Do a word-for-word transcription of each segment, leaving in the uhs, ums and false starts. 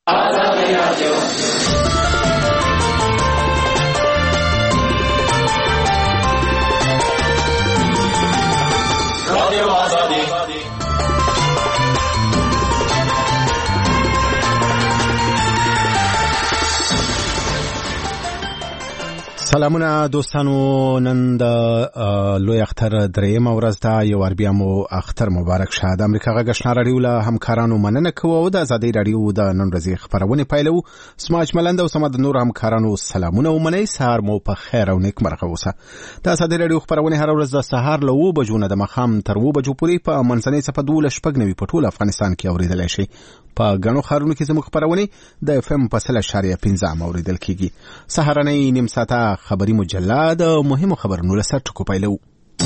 آزادی رادیو رادیو آزادی. سلامونه دوستانو، نن د لوی اختر درېیمه ورځ ده. یو وار بیا مو اختر مبارک شه. د امریکا غږ آشنا راډیو له همکارانو مننه کوو او د ازادۍ راډیو د نن ورځې خپرونې پیلوو. سماج ملند او سمه د نور همکارانو سلامونه ومنئ. سهار مو په خیر او نیکمرغه اوسه. د ازادۍ راډیو خپرونې هره ورځ د سهار له اوه بجو نه د ماښام تر اوه بجو پورې په منځنۍ صفحه دولس شپږ نوي په ټول افغانستان کې اورېدلی شئ. په ګڼو ښارونو کې زموږ خپرونې د اف ام په سل اشاریه پنځه اورېدل کېږي. سهارنۍ نیم ساعته خبري مجله د مهمو خبرونو له سرټکو پیلوو.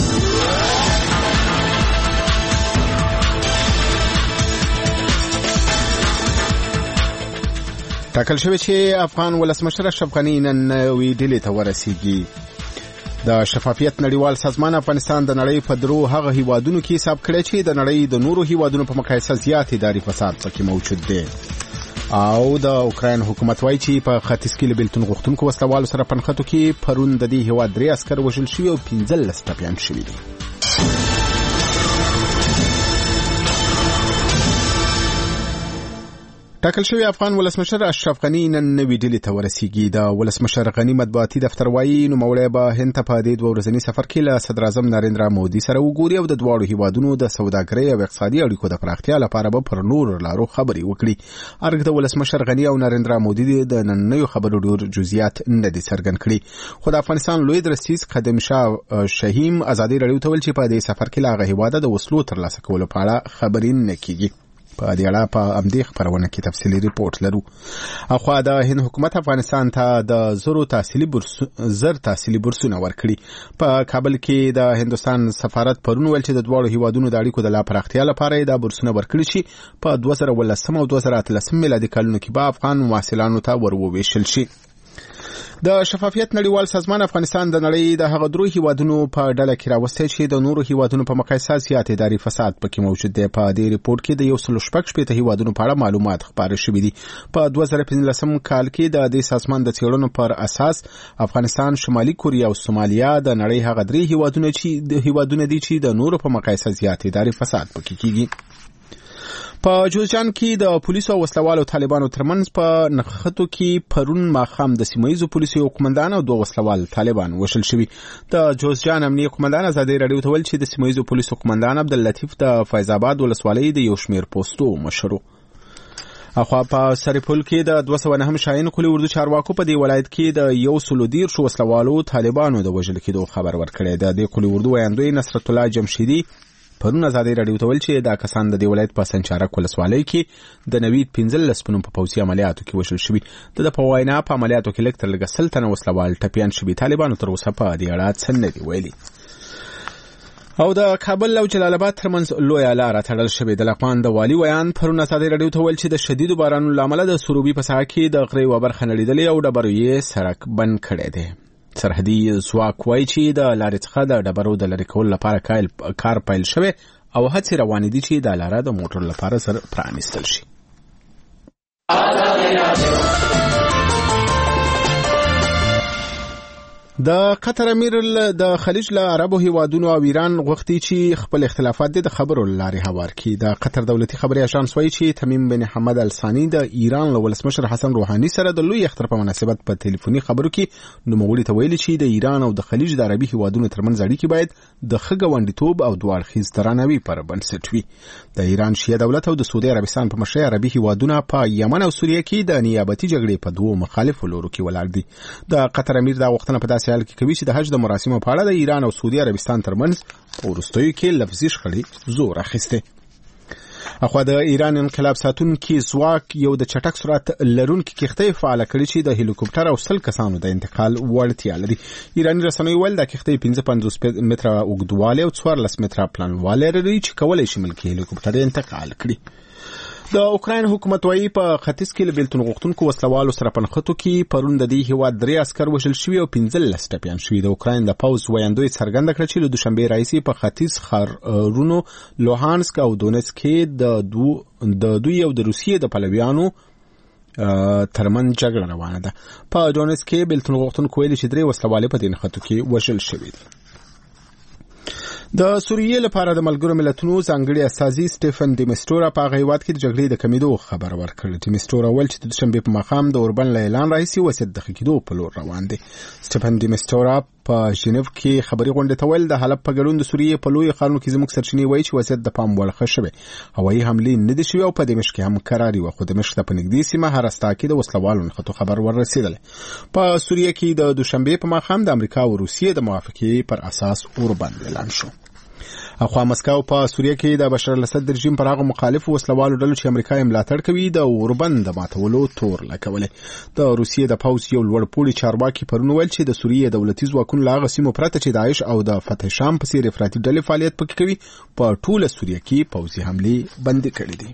ټاکل شوی چې افغان ولسمشر اشرف غني نن نوې ډیلي ته ورسیږي. د شفافیت نړیوال سازمان افغانستان د نړۍ په درو هغه هیوادونو کې حساب کړی چې د نړۍ د نورو هیوادونو په مقایسه زیات اداري فساد پکې موجود دی. او د اوکراین حکومت وایي چې په ختیځ کې له بیلتون غوښتونکو وسلوالو سره په نښتو کې پرون د دې هیواد درې عسکر وژل شوي او پنځلس ټپیان شوي دي. ټاکل شوی افغان ولسمشر اشرف غني نن نوې ډیلي ته ورسیږي. د ولسمشر غني مطبوعاتي دفتر وایي نوموړی به هند ته په دې دوه ورځني سفر کې له صدر اعظم نریندرا مودي سره وګوري او د دواړو هیوادونو د سوداګرۍ او اقتصادي اړیکو د پراختیا لپاره به پر نورو لارو خبرې وکړي. ارګ د ولسمشر غني او نریندرا مودي د نننیو خبرو ډېر جزئیات نه دي څرګند کړي. خو د افغانستان لوی درستیز خادم شاه شهیم ازادي راډیو ته ویل چې په دې سفر کې له هغه هیواده د وسلو ترلاسه کولو په اړه خبرې نه کیږي. په دې اړه په امدې خبرونه کې تفصیلي ریپورت لرو. اخوا د هند حکومت افغانستان ته د زرو تحصیلي بورس زر تحصیلي بورسونه ورکړي. په کابل کې د هندستان سفارت پرون ویل چې د دواړو هیوادونو د اړیکو د لا پراختیا لپاره دا بورسونه ورکړي شي. په دوه زره ولسم او دوه زره اتلسم میلادي کلونو کې به افغان محصلانو ته وروویشل شي. د شفافیت نړیوال سازمان افغانستان د نړۍ د هغه درو هیوادونو په ډله کې راوستی چې د نورو هیوادونو په مقایسه زیات اداري فساد پکې موجود دی. په دې ریپورت کې د یو سل شپږ شپېته هیوادونو په اړه معلومات خپاره شوي دي. په دوه زره پنځلسم کال کې د دې سازمان د څېړنو پر اساس افغانستان، شمالي کوریا او سومالیا د نړۍ هغه درې هیوادونه چې د هیوادونه دي چې د نورو په مقایسه زیات اداري فساد پکې کیږي. په جوزجان کې د پولیسو او وسلوالو طالبانو ترمنځ په نښتو کې پرون ماښام د سیمه‌ییزو پولیسو یو قومندان او دوه وسلوال طالبان وژل شوي. د جوزجان امنیه قومندان ازادۍ راډیو ته ویل چې د سیمه‌ییزو پولیسو قومندان عبداللطیف د فیض آباد ولسوالۍ د یو شمېر پوستو مشر و. اخوا په سرپل کې د دوه سوه نهم شاهین قلي اردو چارواکو په دې ولایت کې د یو سلو دېرشو وسلوالو طالبانو د وژل کېدو خبر ورکړی. د دې قلي اردو ویاندوی نصرت الله جمشیدي پرون ازادۍ راډیو ته ویل چې دا کسان د دې ولایت په سنچارک ولسوالۍ کې د نوید پنځلس په نوم په پوځي عملیاتو کې وژل شوي. د ده په وینا په عملیاتو کې لږ تر لږه سل تنه وسلوال ټپیان شوي. طالبانو تر اوسه په دې اړه څه نه دي ویلي. او د کابل او جلال آباد ترمنځ لویه لاره تړل شوې. د لغمان د والي ویان پرون ازادۍ راډیو ته ویل چې د شدیدو بارانونو له امله د سروبي په ساحه کې د غرې یوه برخه نړېدلې او ډبرو یې سړک بند کړی دی. سرحدي ځواک وایي چې د لارې څخه د ډبرو د لرې کولو لپاره کار پیل شوی او هڅې روانې دي چې دا لاره د موټر لپاره سره پرانیستل شي. د قطر امیر د خلیج له عربو هیوادونو او ایران غوښتي چې خپل اختلافات د خبرو لارې هوار کړي. د قطر دولتي خبري اژانس وایي چې تمیم بن حمد الثاني د ایران له ولسمشر حسن روحاني سره د لوی اختر په مناسبت په ټلیفوني خبرو کې نوموړي ته ویلي چې د ایران او د خلیج د عربي هیوادونو ترمنځ اړیکې باید د ښه ګاونډیتوب او دوه اړخیز درناوي پر بنسټ وي. د ایران شیعه دولت او د سعودي عربستان په مشرۍ عربي هیوادونه په یمن او سوریه کې د نیابتي جګړې په دوو مخالفو لورو کې ولاړ دي. د قطر امیر دا وختونه په داسې حال کې کوي چې د حج د مراسمو په اړه د ایران او سعودي عربستان ترمنځ په وروستیو کې لفظي شخړې زور اخیسته. اخوا د ایران انقلاب ساتونکي ځواک یو د چټک سرعت لرونکي کښتۍ فعاله کړې چې د هلیکوپټر او سل کسانو د انتقال وړتیا لري. ایراني رسنیو ویل د کښتۍ پنځه پنځوس متره اوږدوالی او څوارلس متره پلنوالی لري چې کولی شي ملکي هلیکوپټر انتقال کړي. د اوکراین حکومت وایي په ختیځ کې له بیلتون غوښتونکو وسلوالو سره په نښتو کې پرون د دې هیواد درې عسکر وژل شوي او پنځلس ټپیان شوي. د اوکراین د پوځ ویاندوی څرګنده کړه چې له دوشنبې راهیسې په ختیځ ښارونو لوهانسک او دونیتسک کې د دوی او د روسیې د پلویانو ترمن جګړه روانه ده. په جونس کې بلتون غوښتونکو ویلي چې درې وسلوالې په دې نښتو کې وژل شوي دي. د سوریې لپاره د ملګرو ملتونو ځانګړي استازي سټيفن ډیمسټورا په هیواد کې د جګړې د کمیدو خبر ورکړ. ډیمسټورا ول چې د شنبه په مخام د اوربن اعلان راځي وسید د خکېدو په لور روان دي. سټيفن ډیمسټورا په ژنیو کې خبري غونډه ته ویل د حلب په ګډون د سوریې په لوی ښارونو کې زموږ سرچینې وایي چې وسید د پام وړ خښوي. هوایي حملې نه دي شوي او په دمشق کې هم قراري و خو دمشق ته په نږدې سیمه هرستا کې د وسلوالو نښتو خبر ورسېدل. په سوریې کې د دوشنبه په مخام د امریکا او روسیې د موافقې پر اساس اوربن اعلان شو. اخوا مسکو په سوریه کې د بشار الاسد رژیم پر هغه مخالف وسلوالو ډلو چې امریکا یې ملاتړ کوي د اوربن د ماتولو تور لګولې. د روسیې د پوځ یو لوړ پوړي چارواکي پرون ویل چې د سوریې دولتي ځواکونو له هغه سیمو پرته چې داعش او د فتح شام په څیر افراطي ډلې فعالیت پکې کوي په ټوله سوریه کې پوځي حملې بند کړې دي.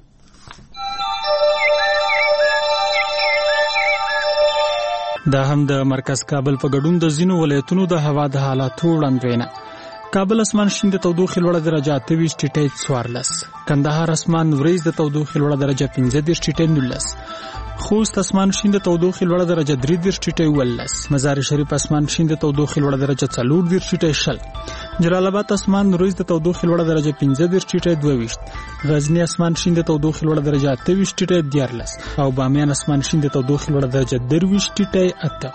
دا هم د مرکز کابل په ګډون د ځینو ولایتونو د هوا د حالاتو وړاندوینه. کابل اسمان شین د تودوخې لوړه درجه اته ویشت ټیټه څوارلس، کندهار اسمان وریځ د تودوخې لوړه درجه پنځه دېرش ټیټه نولس، خوست اسمان شین د تودوخې لوړه درجه درې دېرش ټیټه اوولس، مزار شریف اسمان شین د تودوخې لوړه درجه څلور دېرش ټیټه شل، جلال آباد اسمان وریځ د تودوخې لوړه درجه پنځه دېرش ټیټه دوه ویشت، غزنی اسمان شین د تودوخې لوړه درجه اته ویشت ټیټه دیارلس او بامیان اسمان شین د تودوخې لوړه درجه درویشت ټیټه اته.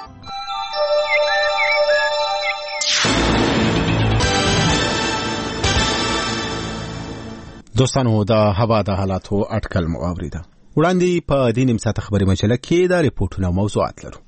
دوستانو د هوا د حالاتو اټکل مو اوریده. وړاندې په دې نیم ساعت خبري مجله کې د ریپورتونو او موضوعات لرو.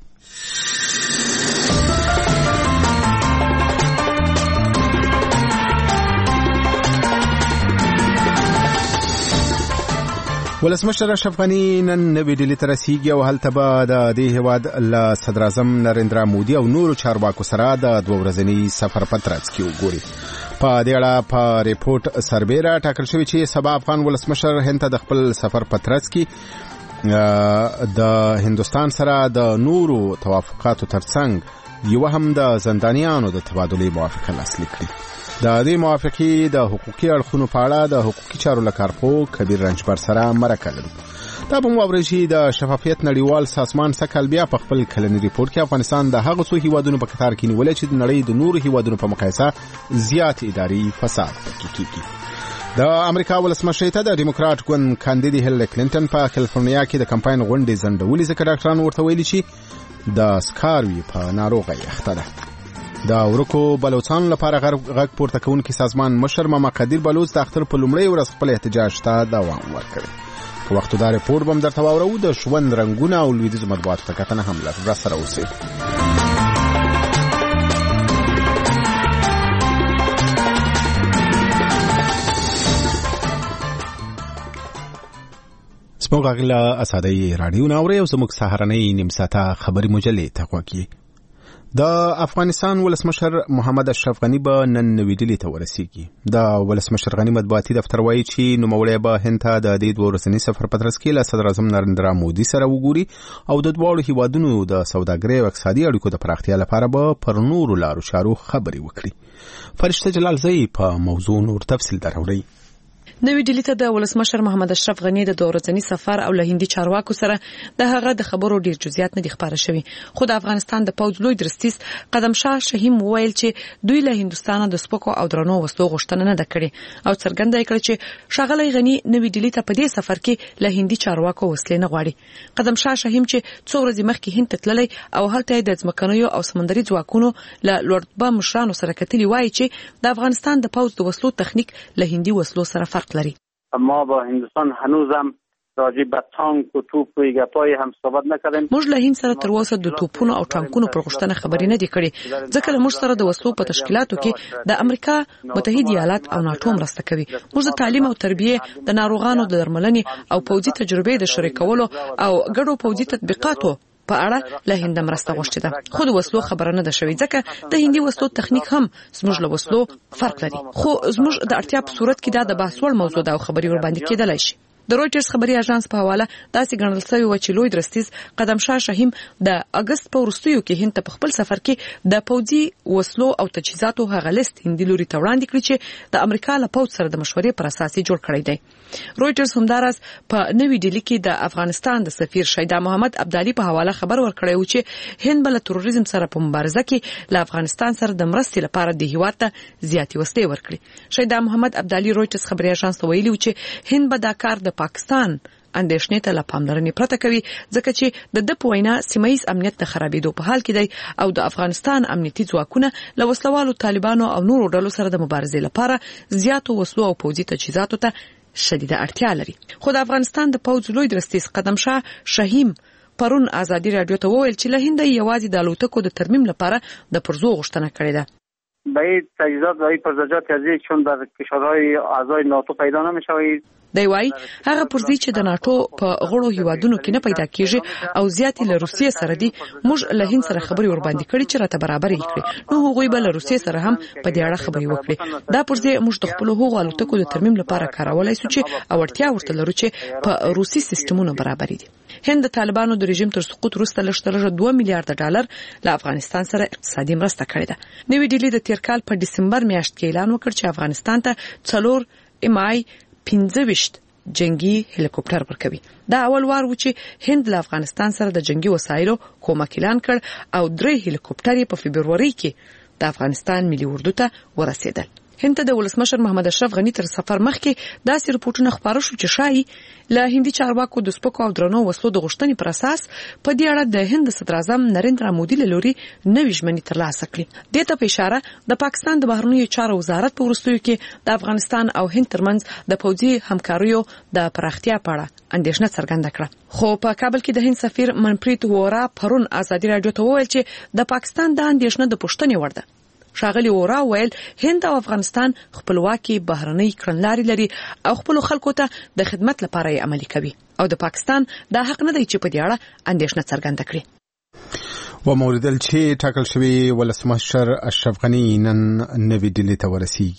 ولسمشر اشرف غني نن نوې ډیلي ته رسیږي او هلته به د دې هیواد له صدر اعظم نریندرا مودي او نورو چارواکو سره د دوه ورځني سفر په ترڅ کې وګوري. په دې اړه په ریپورت سربیره ټاکل شوی چې سبا افغان ولسمشر هند ته د خپل سفر په ترڅ کې د هندستان سره د نورو توافقاتو ترڅنګ یو هم د زندانیانو د تبادلې موافقه لاسلیک کړي. د دې موافقې د حقوقي اړخونو په اړه د حقوقي چارو له کارپوه کبیر رنجبر سره مرکه لرو. دا به مو اورئ چې د شفافیت نړیوال سازمان سکل بیا په خپل کلنی ریپورت کې افغانستان د هغو څو هیوادونو په کتار کې نیولې چې د نړۍ د نورو هیوادونو په مقایسه زیات اداري فساد پکې کیږي. د امریکا ولسمشر ته د ډیموکرات ګوند کاندید هیلری کلینټن په کالیفورنیا کې د کمپاین غونډې ځنډولې ځکه ډاکټران ورته ویلي چې د سکاروي په ناروغۍ اخته ده. د ورکو بلوچستان لپاره غږ پورته کوونکي سازمان مشر ماما قدیر بلوچ د اختر په لومړۍ ورځ خپل احتجاج ته دوام ورکړي. په وختو دا ریپورت بم درته واورو. د ژوند رنگونه او لویدیځ مطبوعاتو ته کتنه هم لرو. را سره اوسئ. سپوږ غلا اسادای رادیو ناوړې او زموږ سهارنۍ نیم ساعته خبري مجلې ته غوږی. د افغانستان ولسمشر محمد اشرف غني به نن نوې ډیلي ته ورسیږي. د ولسمشر غني مطبوعاتي دفتر وایي چې نوموړی به هند ته د دې دوه ورځني سفر په ترڅ کې له صدر اعظم نریندرا مودي سره وګوري او د دواړو هیوادونو د سوداګرۍ او اقتصادي اړیکو د پراختیا لپاره به پر نورو لارو چارو خبرې وکړي. فرشته جلالزئی په موضوع نور تفصیل دراوړي. نوې ډیلي ته د ولسمشر محمد اشرف غني د دوه ورځني سفر او له هندي چارواکو سره د هغه د خبرو ډیر جزئیات نه دي خبره شوی. خو د افغانستان د پوځ لوی درستیز قدم شاه شهیم ویل چې دوی له هندستان د سپکو او درنو وسلو غوښتنه نه کړې او څرګنده کړه چې شاغلی غني نوې ډیلي ته په دې سفر کې له هندي چارواکو وسلې نه غواړي. قدم شاه شهیم چې څو ورځې مخکې هند ته تللی او هلته د ځمکنیو او سمندري ځواکونو له لوړ مشرانو سره کتلي وایي چې د افغانستان د پوځ د وسلو تخنیک له هندي وسلو سره فرق لري. ما با هندوستان هنوزم راجع به تانک و توپ و گپای هم صحبت نکردیم. موږ له هند سره تر اوسه د توپونو او ټانکونو پر غوښتنه خبرې نه دي کړې ځکه له موږ سره د وسلو په تشکیلاتو کې د امریکا متحده ایالات او ناتو مرسته کوي. موږ د تعلیم او تربیه د ناروغانو د درملنې او پوځي تجربې د شریکولو او ګډو پوځي تطبیقاتو په اړه له هند مرسته غوښتي ده. خو د وسلو خبره نه ده شوې ځکه د هندي وسلو تخنیک هم زموږ له وسلو فرق لري. خو زموږ د اړتیا په صورت کې دا د بحث وړ موضوع ده او خبري ور باندې کېدلای شي. د رويټرز خبري اژانس په حواله داسې ګڼل شوی و چې لوی درستیز قدم شاه شهیم د اگست په وروستیو کې هند په خپل سفر کې د پوځي وسلو او تجهیزاتو هغه لیست هندي لوري ته وړاندې کړی چې د امریکا له پوځ سره د مشورې پر اساس جوړ کړی دی. رويټرز همدارس په نوې ډیلی کې د افغانستان د سفیر شیدا محمد ابدالي په حواله خبر ورکړی و چې هند بل تروریزم سره په مبارزه کې له افغانستان سره د مرستې لپاره د هیواد ته زیاتې وسلې ورکړي. شیدا محمد ابدالي رويټرز خبري اژانس ته ویلي و چې هند به دا کار د پاکستان اندېښنې ته له پاملرنې پرته کوي ځکه چې د د په وینا سیمایي امنیت د خرابېدو په حال کې دی او د افغانستان امنیتي ځواکونه له وسلوالو طالبانو او نورو ډلو سره د مبارزې لپاره زیاتو وسلو او پوځي تجهیزاتو ته شدیده اړتیا لري. خو د افغانستان د پوځ لوی درستیز قدم شاه شهیم پرون ازادي رادیو ته وویل چې له هند یوازې د الوتکو د ترمیم لپاره د پرزو غوښتنه کړې ده. به این تجهیزات و این پرزجات از چون در کشورهای اعضای ناتو پیدا نمی‌شوید. دی وای هغه پرزي چې د ناتو په غړو هیوادونو کې نه پیدا کیږي او زیاتې له روسیې سره دي موږ له هند سره خبري ور باندې کړي چې راته برابر کړي نو هغوی به له روسیې سره هم په دې اړه خبري وکړي. دا پرزي موږ د خپل هغو الوتکو د ترمیم لپاره کارولای شو چې اورتیا ورته لرو چې په روسي سیستمونو برابر دي. هند د طالبانو د رژیم تر سقوط وروسته لږ دوه میلیارډ ډالر له افغانستان سره اقتصادي مرسته کړې ده. نوې ډیلی د تیر کال په دسمبر میاشت کې اعلان وکړ چې افغانستان ته څلور ام آی پنځه ویشت جنگي هلیکوپټر ورکوي. دا اول وار و چې هند له افغانستان سره د جنگي وسایلو کومک اعلان کړ او درې هلیکوپټر په فبرवरी کې د افغانستان ملي اردو ته ورسېدل. هند ته د ولسمشر محمد اشرف غنی تر سفر مخکې داسې رپورټونه خبرو شو چې شایي له هندي چارواکو د سپکو او درنو وسلو د غوښتنې پر اساس په دې اړه د هند صدر اعظم نریندرا مودي له لوري نوې ژمنې ترلاسه کړې. دې ته په اشاره د پاکستان د بهرنیو چارو وزارت په وروستیو کې د افغانستان او هند ترمنځ د پوځي همکاریو د پراختیا په اړه اندېښنه څرګنده کړه. خو په کابل کې د هند سفیر منپریت وورا پرون ازادي رادیو ته وویل چې د پاکستان د اندېښنه د پوښتنې وړ ده. شاغلی وورا ویل هند او افغانستان خپلواکي بهرنۍ کړنلارې لري او خپل خلکو ته د خدمت لپاره یې عملي کوي او د پاکستان دا حق نه دی چې په دې اړه اندېښنه څرګنده کړي. و موردل چې ټاکل شوی ولسمشر اشرف غنی نن نوې ډیلی ته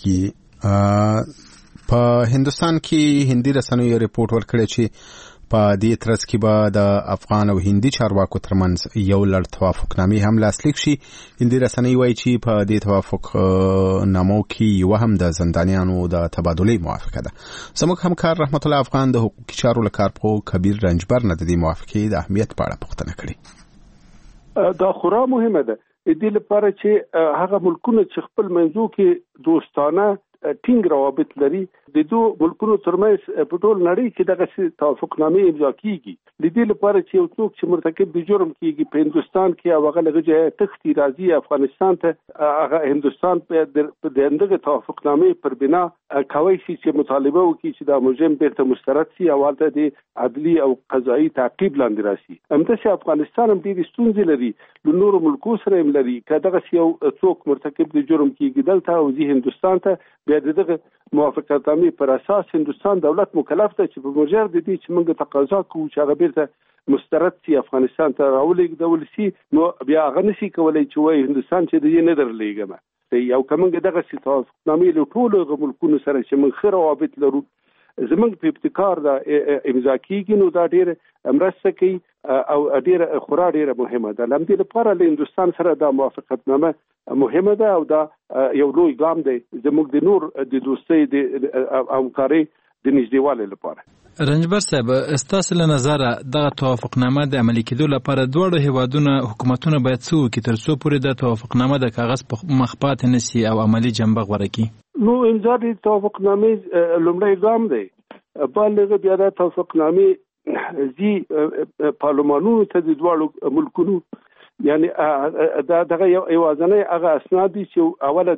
ورسیږي. په هندستان کې هندي رسنیو ریپورت ورکړی چې په دې ترڅ کې به د افغان او هندي چارواکو ترمنځ یو لړ توافقنامې هم لاسلیک شي. هندي رسنۍ وایي چې په دې توافقنامو کې یو هم د زندانیانو د تبادلې موافقه ده. زموږ همکار رحمت الله افغان د حقوقي چارو له کارپوه کبیر رنجبر نه د دې موافقې د اهمیت په اړه پوښتنه کړې. دا خورا مهمه ده د دې لپاره چې هغه ملکونه چې خپل منځو کې دوستانه ټینګ روابط لري د دوه ملکونو ترمنځ په ټول نړۍ کې دغه توافقنامې امضا کیږي. د دې لپاره چې یو څوک چې مرتکب د جرم کیږي په هندستان کې او هغه لږه تختی راځي افغانستان ته هغه هندستان په دغه توافقنامې پر بنا کوي چې مطالبه وکړي چې دا مجرم بیرته مسترد شي او ورته د عدلي او قضایي تعقیب لاندې راشي. همداسې افغانستان هم ډېرې ستونزې لري له نورو ملکو سره هم لري. که دغه یو څوک مرتکب د جرم کیږي دلته او ځي هندستان ته بیا دغه موافقتنامې پر اساس هندستان دولت مکلف ده چې په مجرد دې چې موږ تقاضا کوو چې هغه بیرته مسترد شي افغانستان ته راولېږدول شي نو بیا هغه نشي کولی چې وایي هندستان چې دې نه درلېږم او که موږ دغسې توافقنامې له ټولو هغه ملکونو سره چې موږ ښه روابط لرو زموږ په ابتکار دا امضا کیږي نو دا ډېره مرسته کوي او ډېره خورا ډېره مهمه ده. له همدې لپاره له هندوستان سره دا موافقتنامه مهمه ده او دا یو لوی ګام دی زموږ د نور د دوستۍ د همکارۍ د نږدېوالي لپاره. رنجبر صاحب ستاسو له نظره دغه توافقنامه د عملي کېدو لپاره دواړو هیوادونو حکومتونه باید څه وکړي تر څو پورې د توافقنامه د کاغذ په مخ پاتې نه شي او عملي جنبه غوره کړي؟ نو امضا د توافقنامې لومړی ګام دی. بالغ بیا د توافقنامې زی پارلمانونو ته د دواړو ملکونو یعنی دا دغه یوازنی هغه اسناد دي چې اوله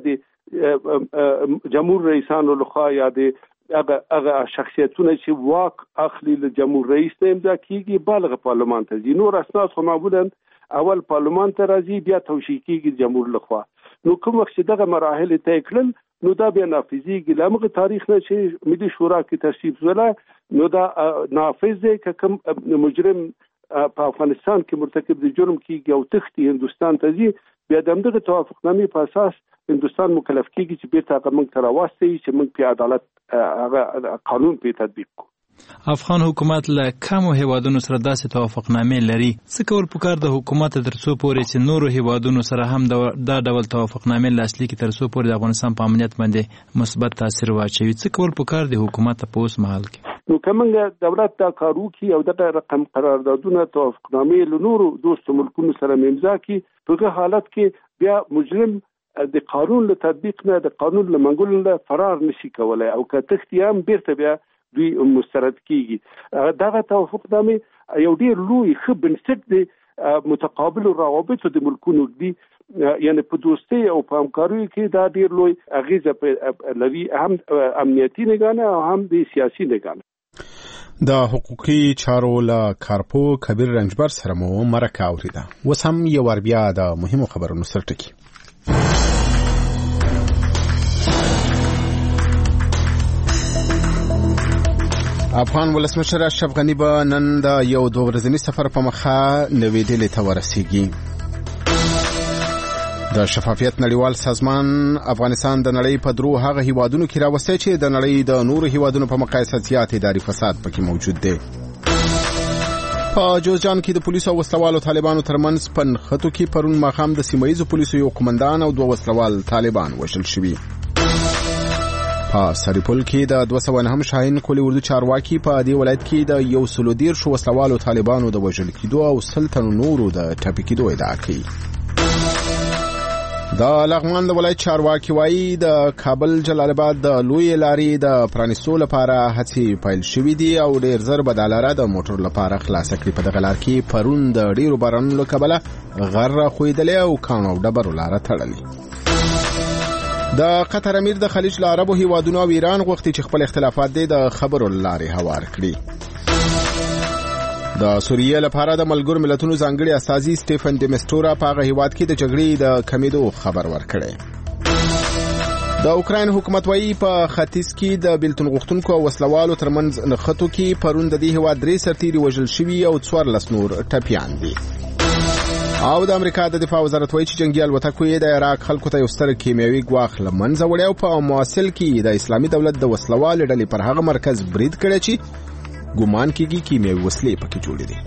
د جمهور رئیسانو لخوا یا د هغه هغه شخصیتونه چې واک اخلي له جمهور رئیس نه امضا کیږي بالغ پارلمان ته ځي. نور اسناد خو معمولا اول پارلمان ته راځي بیا توشیح کیږي جمهور لخوا. نو کوم وخت چې دغه مراحل طی کړل نو دا بیا نافذیږي. له هغه تاریخ نه چې ملي شورا کې تصویب شوله نو دا نافذ دی که کوم مجرم په افغانستان کې مرتکب د جرم کیږي او تختی هندوستان ته ځي بیا د همدغه توافقنامې په اساس هندوستان مکلف کیږي چې بیرته هغه موږ ته راوستي چې موږ په عدالت هغه قانون په تطبیق کړو. افغان حکومت له کومو هیوادونو سره داسې توافقنامې لري؟ څه کول پکار د حکومت ترڅو پورې چې نورو هیوادونو سره هم دا ډول توافقنامې لاسلیک کړي ترڅو پورې د افغانستان په امنیت باندې مثبت تاثیر واچوي؟ څه کول پکار د حکومت په اوس مهال کې؟ نو کومه دولت دا کارو کی او د رقم قراردادونه توافقنامې له نورو دوست ملکونو سره امضا کی په حالت کې بیا مجرم د قانون له تطبیق نه د قانون له منګولو نه فرار نشي کولای او که تختیام بیرته بیا دوی مسترد کیږي. دغه توافقنامې یو ډیر لوی ښه بنسټ دی متقابل روابط د ملکونو دی، یعنی په دوستۍ او په همکارۍ کې دا ډیر لوی اغیزه لري، هم امنیتي نگانه او هم د سیاسي نگانه. د حقوقي چارو له کارپو کبیر رنجبر سره مو مرکه اوریده. اوس هم یو ور بیا د مهمو خبرونو سره ټکی. افغان ولسمشر اشرف غنی به نن د یو دوه ورځني سفر په مخه نوې ډیلي ته ورسیږي. د شفافیت نړیوال سازمان افغانستان د نړۍ په درو هغه هیوادونو کې راوستي چې د نړۍ د نورو هیوادونو په مقایسه زیات اداري فساد پکې موجود دی. په جوزجان کې د پولیسو او وسلوالو طالبانو ترمنځ په نښتو کې پرون ماښام د سیمه ییزو پولیسو یو قومندان او دوه وسلوال طالبان وژل شوي. په سریپول کې د دوه سوه نهم شاهین کولي اردو چارواکي په دې ولایت کې د یو سلو دیرشو وسلوالو طالبانو د وژل کېدو او سل تنو نورو د ټپي کېدو ادعا کوي. د لغمان د ولایت چارواکي وایي د کابل جلال آباد د لوی لارې د پرانیستو لپاره هڅې پیل شوې دي او ډېر زر به دا لاره د موټر لپاره خلاصه کړي. په دغه لار کې پرون د ډېرو بارانونو له کبله غر راښویدلی او کاڼو او ډبرو لاره تړلې. د قطر امیر د خلیج له عربو هیوادونو او ایران غوښتي چې خپل اختلافات دې د خبرو له لارې هوار کړي. د سوریې لپاره د ملګرو ملتونو ځانګړي استازي سټیفن ډیمسټورا په هغه هیواد کې د جګړې د کمیدو خبر ورکړی. د اوکراین حکومت وایي په ختیځ کې د بیلتون غوښتونکو او وسلوالو ترمنځ نښتو کې پرون د دې هیواد درې سرتیري وژل شوي او څوارلس نور ټپیان دي. او د امریکا د دفاع وزارت وایي چې جنگي الوتکو یې د عراق خلکو ته یو ستر کیمیاوي ګواښ له منځه وړی او په موصل کې د اسلامي دولت د وسلوالو ډلې پر هغه مرکز برید کړی چې ګومان کېږي کیمیاوي وسلې پکې جوړې دي.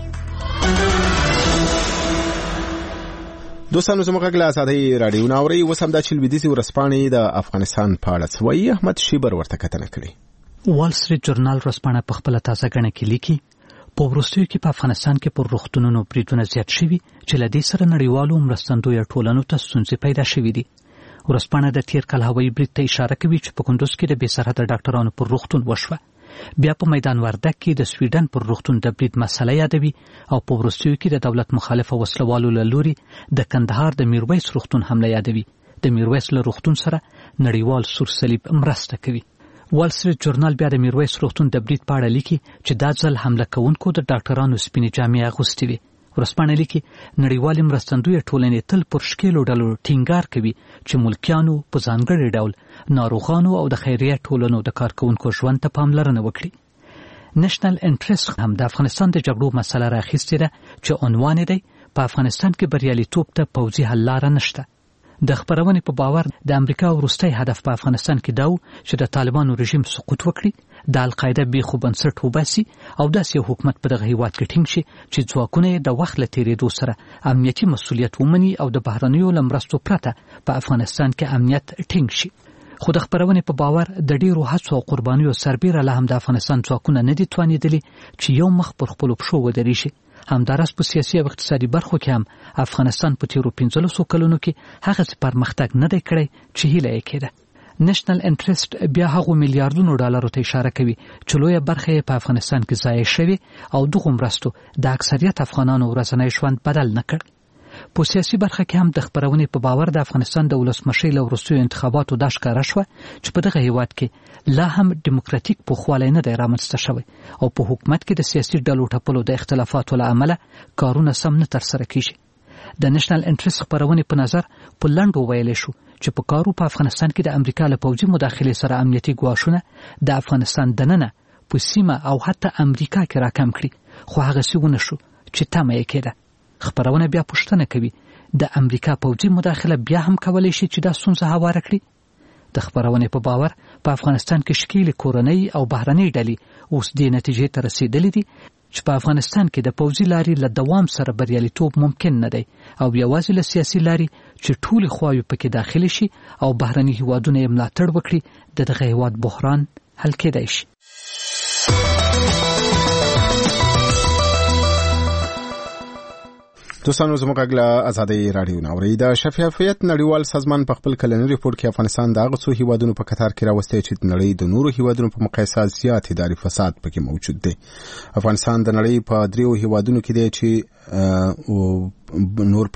دوستانو زموږ غږ له ازادۍ راډیو نه اورئ. اوس همدا چې لویدیځې ورځپاڼې د افغانستان په اړه څه وایي، احمد شیبر ورته کتنه کړې. وال سټریټ جورنال ورځپاڼه په خپله تازه ګڼه کې لیکي په وروستیو کې په افغانستان کې پر روغتونونو بریدونه زیات شوي چې له دې سره نړیوالو مرستندویه ټولنو ته ستونزې پیدا شوي دي. ورځپاڼه د تیر کال هوایي برید ته اشاره کوي چې په کندوز کې د بې سرحده ډاکټرانو پر روغتون وشوه. بیا په میدان وردګ کې د سویډن پر روغتون د برید مسله یادوي او په وروستیو کې د دولت مخالفه وسلوالو له لوري د کندهار د میرویس روغتون حمله یادوي. د میرویس له روغتون سره نړیوال سور صلیب مرسته کوي. وال سټریټ جورنال بیا د میرویس روغتون د برید په اړه لیکي چې دا ځل حمله کوونکو د ډاکټرانو سپینې جامې اغوستې وې. ورځپاڼه لیکي نړیوالې مرستندویه ټولنې تل پر ښکېلو ډلو ټینګار کوي چې ملکیانو په ځانګړي ډول ناروغانو او د خیریه ټولنو د کارکوونکو ژوند ته پاملرنه وکړي. نېشنل انټرست هم د افغانستان د جګړو مسله راخیستې ده چې عنوان دی په افغانستان کې بریالیتوب ته پوځي حل لاره نشته. د خبرونې په باور د امریکا وروستی هدف په افغانستان کې دا و چې د طالبانو رژیم سقوط وکړي، د القاعده بیخو بنسټ وباسي او داسې یو حکومت په دغه هیواد کې ټینګ شي چې ځواکونه یې د وخت له تېرېدو سره امنیتي مسؤلیت ومني او د بهرنیو له مرستو پرته په افغانستان کې امنیت ټینګ شي. خو د خبرونې په باور د ډېرو هڅو او قربانیو سربیره له هم د افغانستان ځواکونه نه دي توانېدلي چې یو مخ پر خپلو پښو ودرېږي. همداراز په سیاسي او اقتصادي برخو کې هم افغانستان په تیرو پنځلسو کلونو کې هغه پرمختګ نه دی کړی چې هیله یې کېده. نېشنل انټرست بیا هغو میلیارډونو ډالرو ته اشاره کوي چې لویه برخه یې په افغانستان کې ضایع شوې او دغو مرستو د اکثریت افغانانو ورځنی ژوند بدل نه کړ. په سیاسي برخه کې هم د خبرونې په باور د افغانستان د ولسمشۍ له وروستیو انتخاباتو دا ښکاره شوه چې په دغه هیواد کې لا هم ډیموکراتیک پوخوالی نه دی رامنځته شوی او په حکومت کې د سیاسي ډلو ټپلو د اختلافاتو له امله کارونه سم نه ترسره کیږي. د نېشنل انټرست خبرونې په نظر په لنډ وویلی شو چې په کارو په افغانستان کې د امریکا له پوځي مداخلې سره امنیتي ګواښونه د افغانستان دننه په سیمه او حتی امریکا کې راکم کړي، خو هغسې ونه شو چې تمه یې کېده. خبرونه بیا پوښتنه کوي د امریکا پوځي مداخله بیا هم کولی شي چې دا ستونزه هواره کړي. د خبرونې په باور په افغانستان کې شکیل کورنۍ او بهرنۍ ډلې اوس دې نتیجې ته رسیدلې دي چې په افغانستان کې د پوځي لارې له دوام سره بریالیتوب ممکن نه دی او یوازې له سیاسي لارې چې ټولې خواوې پکې داخلي شي او بهرني هیوادونه یې ملاتړ وکړي د دغه هیواد بحران حل کېدای شي. دوستانو زموږ غږ ازادي رادیو ناوړي د شفافیت نړیوال سازمان په خپل کلنی ریپورت کې افغانستان د هغه څو هیوادونو په قطار کې راوستي چې د نړۍ د نورو هیوادونو په مقایسه زیات اداري فساد پکې موجود دی. افغانستان د نړۍ په دریو هیوادونو کې دی چې نور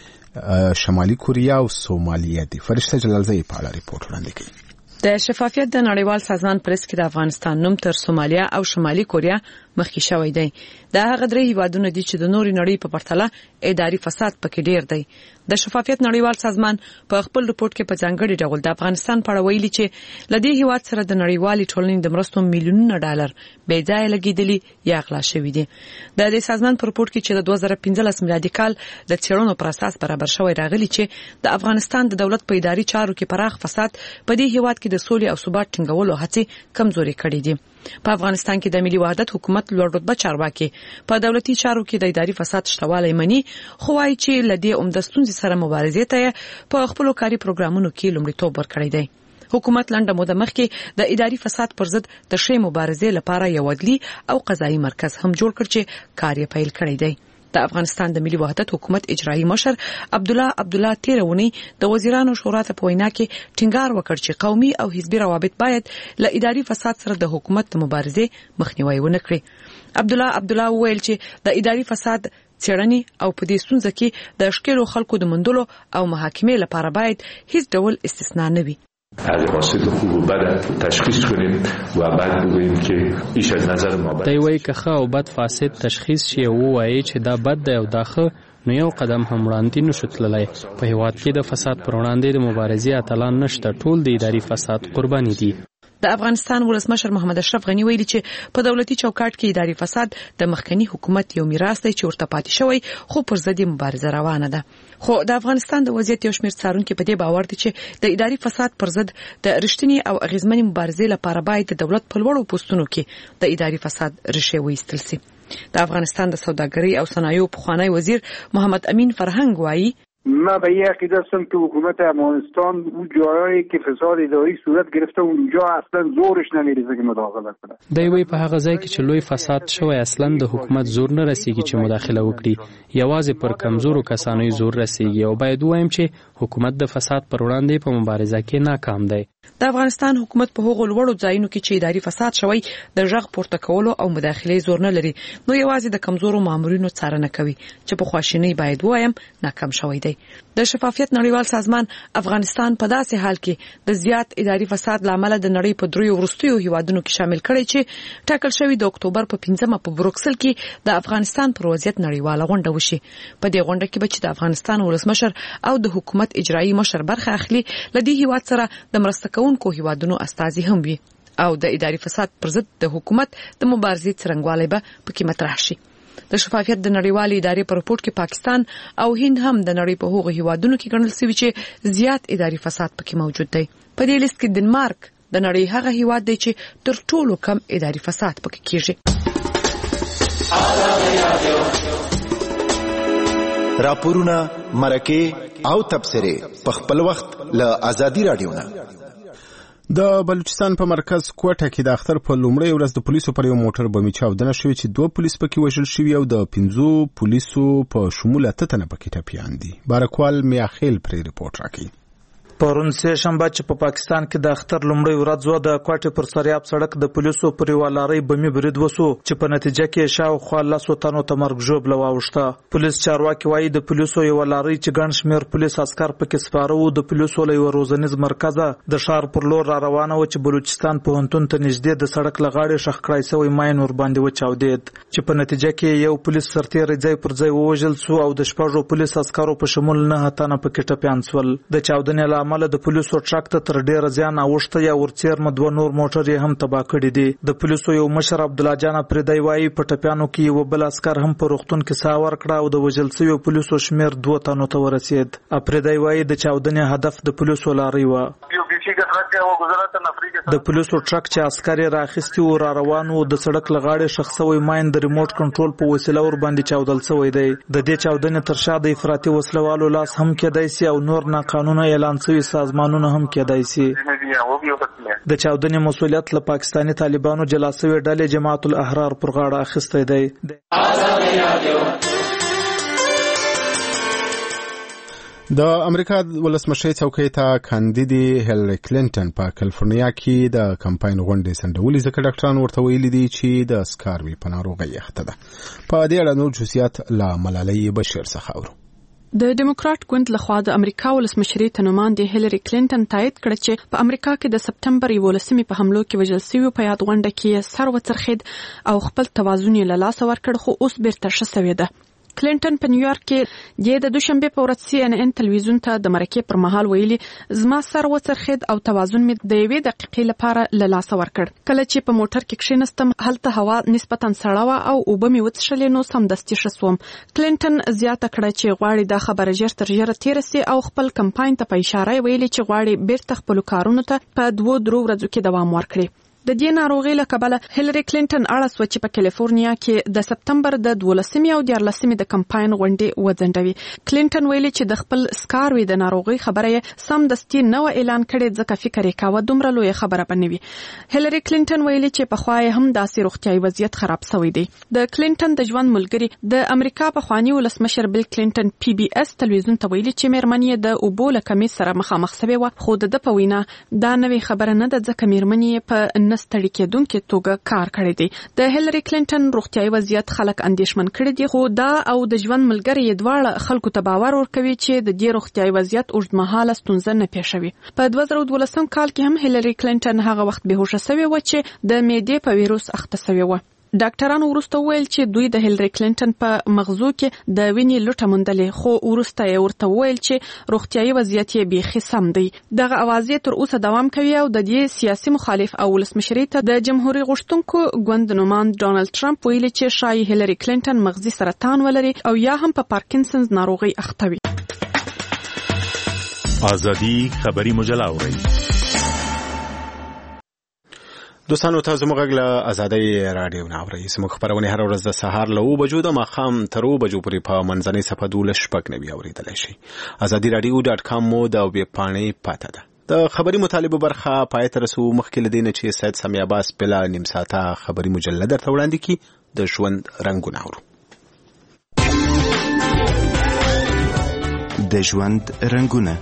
پکې شمالي کوریا او سومالیا دي. فرشته جلالزئی په اړه ریپورت وړاندې کوي. د شفافیت د نړیوال سازمان پریس کې د افغانستان نوم تر سومالیا او شمالي کوریا مخکې شوی دی. دا هغه درې هیوادونه دي چې د نوري نړۍ په پرتله اداري فساد پکې ډیر دی. د شفافیت نړیوال سازمان په خپل رپورت کې په ځانګړي ډول د افغانستان په اړه ویلي چې لدې هیواد سره د نړیوالي ټولنې د مرستو میلیونونه ډالر بې ځایه لګیدلي یا غلا شوی دي. د دې سازمان په رپورت کې چې د دوه زره پنځلس میلادي کال د څېړنو پر اساس برابر شوی راغلی چې د افغانستان د دولت په اداري چارو کې پراخ فساد په دې هیواد کې د سولې او ثبات ټینګولو هڅې کمزوري کړې دي. په افغانستان کې د ملي وحدت حکومت لوړ رتبه چارواکي په دولتي چارو کې د اداري فساد شتوالی مني، خو وايي چې لدې عمده ستونزې سره مبارزې ته په خپل کاري پروګرامونو کې لومړیتوب ورکړی دی. حکومت لنډه موده مخکې د اداري فساد پر ضد د ښې مبارزې لپاره یو عدلي او قضایي مرکز هم جوړ کړ چې کار یې پیل کړی دی. د افغانستان د ملي وحدت حکومت اجرایی مشر عبد الله عبد الله تیرونی د وزیرانو شورا ته په وینا کې ټینګار وکړ چې قومي او حزبي روابط باید له اداري فساد سره د حکومت د مبارزې مخنیوي ونه کړي. عبد الله عبد الله ویل چې د اداري فساد څېړنې او په دې ستونزه کې د اشکالو خلکو د مندلو او محاکمې لپاره باید هیڅ ډول استثنا نه وي. از فاسد خوب و بد تشخیص کنیم و بعد بگوییم که ایش از نظر ما بد. دی وایي که ښه او بد فاسد تشخیص شي او وایي چې دا بد دی او دا ښه، نو یو قدم هم وړاندې نشو تللی. په هیواد کې د فساد پر وړاندې د مبارزې اتلان نشته، ټول د اداري فساد قرباني دي. د افغانستان ولسمشر محمد اشرف غنی ویلي چې په دولتي چوکاټ کې اداري فساد د مخکنی حکومت یو میراث دی چې ورته پاتې شوی، خو پر ضد مبارزه روانه ده. خو د افغانستان د وضعیت یو شمېر څارونکي په دې باور دي چې د اداري فساد پر ضد د رښتینی او اغیزمنې مبارزې لپاره باید د دولت په لوړو پوستونو کې د اداري فساد ریښې وایستل شي. د افغانستان د سوداګرۍ او صنایعو پخوانی وزیر محمد امین فرهنگ وایي من به این عقیده هستم که حکومت افغانستان اون جایی که فساد اداری صورت گرفته اونجا اصلا زورش نمیرسه که مداخله کنه. دی وی په هغه ځای کې چې لوی فساد شوی اصلا د حکومت زور نه رسیږي چې مداخله وکړي، یوازې پر کمزورو کسانو زور رسیږي او باید وایم چې حکومت د فساد پر وړاندې په مبارزه کې ناکام دی. د افغانستان حکومت په هغو لوړو ځایونو کې چې اداري فساد شوی د ژغ پورته کولو او مداخلې زور نه لري، نو یوازې د کمزورو مامورینو څارنه کوي چې په خواشینۍ باید وایم ناکام شوی دی. د شفافیت نړیوال سازمان افغانستان په داسې حال کې د زیات اداري فساد لامل د نړۍ په دریو وروستیو هیوادونو کې شامل کړي چې ټاکل شوی د اکتوبر په پنځمه په بروکسل کې د افغانستان پر وضعیت نړیواله غونډه وشي. په دې غونډه کې به چې د افغانستان ولسمشر او د حکومت اجرایی مشر برخه اخلي، لدې هیواد سره د مرسته کوونکو هیوادونو استازي هم وي او د اداري فساد پر ضد د حکومت د مبارزې څرنګوالی به پکې مطرح شي. د شفافیت د نړیوالې ادارې په رپورت کې پاکستان او هند هم د نړۍ په هغو هیوادونو کې ګڼل شوي چې زیات اداري فساد پکې موجود دی. په دې لیست کې دنمارک د نړۍ هغه هیواد دی چې تر ټولو کم اداري فساد پکې کیږي. راپورونه، مرکې او تبصرې په خپل وخت له ازادي رادیو نه. د بلوچستان په مرکز کوټه کې د اختر په لومړۍ ورځ د پولیسو پر یو موټر بمې چاودنه شوې چې دوه پولیس پکې وژل شوي او د پنځو پولیسو په شمول اته تنه پکې ټپیان دي. بارکوال میاخیل پرې رپورټ راکوي. پرون سه شنبه چې په پاکستان کې د اختر لومړۍ ورځ و د کوټې پر سریاب سړک د پولیسو پر یوه لارۍ بمي برید وسو چې په نتیجه کې شاوخوا لسو تنو ته مرګ ژوبله واوښته. پولیس چارواکي وایي د پولیسو یوه لارۍ چې ګڼ شمېر پولیس عسکر پکې سپاره وو د پولیسو له یوه روزنیز مرکزه د ښار پر لور را روانه وه چې بلوچستان پوهنتون ته نږدې د سړک له غاړې ښخ کړی سوی ماین ورباندې وچاودېد چې په نتیجه کې یو پولیس سرتیری ځای پر ځای ووژل سو او د شپږو پولیس عسکرو په شمول نهه تنه پکې ټپیان سول. د چاودنې له امله د پولیسو ټرک ته تر ډیره زیان اوښته یا ورڅیرمه دوه نور موټر یې هم تباه کړي دي. د پولیسو یو مشر عبدالله جان اپریدی وایي په ټپیانو کې یو بل عسکر هم په روغتون کې ساه ورکړه او د وژل شویو پولیسو شمېر دوه تنو ته ورسېد. اپریدی وایي د چاودنې هدف د پولیسو لارۍ وه. د پولیسو ټرک چې عسکر راخستي و را روان و د سړک لغاړې شخصوي ماین د ریموټ کنټرول په وسیله ور باندې چاودل شوی دی. د دې چاودنې تر شا د افراطي وسلوالو لاس هم کېدای شي او نور ناقانونه اعلان شوي سازمانونه هم کېدای شي. د چاودنې مسؤلیت له پاکستاني طالبانو جلا شوی ډلې جماعت الاحرار پر غاړه اخیستی دی. د امریکا ولسمشر څوکۍ ته کاندیدي هیلری کلینټن په کالیفورنیا کې د کمپاین غونډې سندولې ځکه ډاکټران ورته ویلي دي چې د سکاروي په ناروغۍ اخته ده. په دې اړه نور جزئیات له ملالۍ بشیر څخه اورو. د ډیموکرات ګوند لخوا د امریکا ولسمشرۍ ته نوماندې هیلری کلینټن تایید کړ چې په امریکا کې د سپتمبر یولسمې په حملو کې وژل شوي په یاد غونډه کې سر وڅرخید او خپل توازن یې له لاسه ورکړ، خو اوس بیرته ښه شوې ده. کلینټن په نیویارک کې د دوشنبه په ورځ سی ان ان تلویزیون ته د مرکې پر مهال ویلي زما سر وڅرخید او توازن مې د یوې دقیقې لپاره له لاسه ورکړ. کله چې په موټر کې کښیناستم هلته هوا نسبتا سړه وه او اوبه مې وڅښلې نو سمدستي ښه شوم. کلینټن زیاته کړه چې غواړي دا خبره ژر تر ژره تېره سي او خپل کمپاین ته په اشاره ویلي چې غواړي بیرته خپلو کارونو ته په دوو درو ورځو کې دوام ورکړي. د دې ناروغۍ له کبله هیلری کلینټن اړه سوه چې په کالیفورنیا کې د سپتمبر د دولسمې او دیارلسمې د کمپاین غونډې وځنډوي. کلینټن ویلي چې د خپل سکاروي د ناروغۍ خبره یې سمدستي نه و اعلان کړې ځکه فکر یې کاوه دومره لویه خبره به نه وي. هیلری کلینټن ویلي چې پخوا یې هم داسې روغتیایي وضعیت خراب شوی دی. د کلینټن د ژوند ملګري د امریکا پخواني ولسمشر بیل کلینټن پی بي اس تلویزیون ته ویلي چې میرمن یې د اوبو له کمۍ سره مخامخ شوې وه، خو د ده په وینا دا نوې خبره نه ده ځکه میرمن یې په نه ستړي کېدونکې توګه کار کړی دی. د هیلری کلینټن روغتیایي وضعیت خلک اندېښمن کړي دي، خو دا او د ژوند ملګري یې دواړه خلکو ته باور ورکوي چې د دې روغتیایي وضعیت اوږدمهاله ستونزه نه پیښوي. په دوه زره دولسم کال کې هم هیلری کلینټن هغه وخت بېهوشه شوې وه چې د معدې په ویروس اخته شوې وه. ډاکټرانو وروسته وویل چې دوی د هیلری کلینټن په مغزو کې د وینې لوټه موندلې، خو وروسته یې ورته وویل چې روغتیایي وضعیت یې بیخي سم دی. دغه اوازې تر اوسه دوام کوي او د دې سیاسي مخالف او ولسمشرۍ ته د جمهوریت غوښتونکو ګوند نوماند ډانلډ ټرمپ ویلي چې شایي هیلری کلینټن مغزي سرطان ولري او یا هم په پارکینسنز ناروغۍ اخته وي. ازادي خبري مجله اوري. دوستانو تاسو موږ له ازادۍ رادیو نه اورئ. زموږ خبرونه هر ورځ د سهار له اوه بجو د ماښام تر اوه بجو پورې په منځنۍ صفحه دولس شپږ نوي اورېدلی شئ. ازادي رادیو ډاټ کام مو د ویب پاڼې پاته ده. د خبري مطالبه برخه پای ته رسو. مخکې له دې نه چې سید سامي عباس بلا نیم ساعته خبري مجله درته وړاندې کړي د ژوند رنګونه اورو. د ژوند رنګونه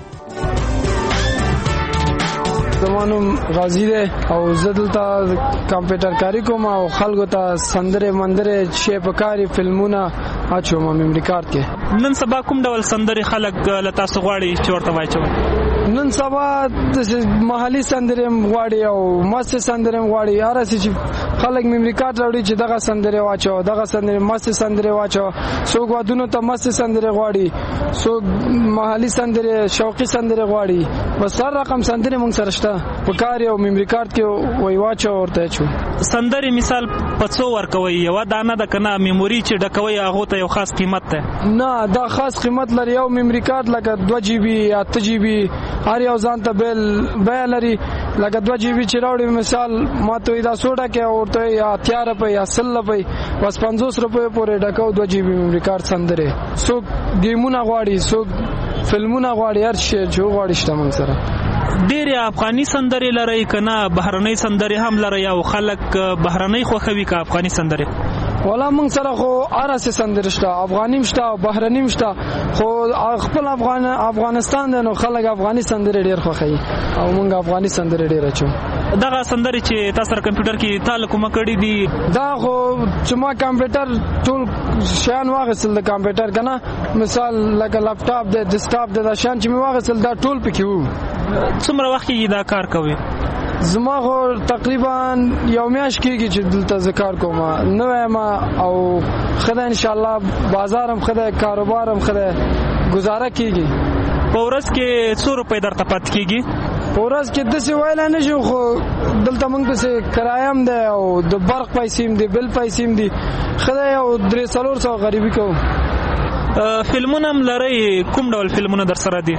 زمانم غازی ده او زدلتا کمپیوټر کاری کوم او خلکو ته سندره مندره شی پکاري فلمونه اچوم میموري کارت کې. نن سبا کوم ډول سندره خلک لتا سغواړي چې ورته واچو؟ نن سبا د محلي سندره غواړي او مست سندره غواړي. ارسي چې خلک میموري کارت راوړي چې دغه سندره واچو دغه سندره مست سندره واچو. څوک ودونو ته مست سندره غواړي، څوک محلي سندره شوقي سندره غواړي. بس هر رقم سندره مونږ سره شته په کار او میموري کارت کې وای واچو ورته چو. سندره مثال پڅو ورکوي یو دانه د کنه میموري چې ډکوي هغه ته یو خاص قیمت ده؟ نه دا خاص قیمت لري. یو میموري کارت لکه دوه جی بي یا اته جی بي هر یو ځان ته بیل بیل لري. لکه دوه جی بي چې راوړي مثال ماته دا سوډا کې ورته یا اتیا روپے یا سل روپے بس پنځوس روپے پورې ډکاو دوه جی بي میموري کارت سندره. سو گیمونه غواړي، سو فلمونه غواړي، هر شی چې غواړي شته موږ سره. ډېر افغاني سندرې لري کنه بهرنۍ سندرې هم لري او خلک بهرنۍ خوښوي که افغاني سندرې؟ ولا موږ سره خو ارسه سندره شته، افغاني شته او بهرنۍ شته، خو خپل افغان افغانستان د نو خلک افغاني سندره ډېر خوښوي او موږ افغاني سندره ډېر اچو. دغه سندره چې تاسو سره کمپیوټر کې تعلق کوم کړی دي دا خو چې ما کمپیوټر ټول شان واغسل د کمپیوټر کنه مثال لکه لپټاپ د ډیسکټاپ د شان چې می واغسل دا ټول پکې وو. څومره وخت کې دا کار کوي؟ زما خو تقریبا یو میاشت کېږي چې دلته ذکر کوم نو ما او خدای ان شاء الله بازارم خدای کاروبارم خدای گزاره کیږي. په ورځ کې څو روپۍ درته پات کیږي؟ په ورځ کې داسې ویلا نه شو خو دلته موږ پسې کرایه هم دی او د برق پیسې هم دي بل پیسې هم دي خدای او درې څلور سوه غریبي کوو. فلمونه هم لرئ؟ کوم ډول فلمونه در سره دي؟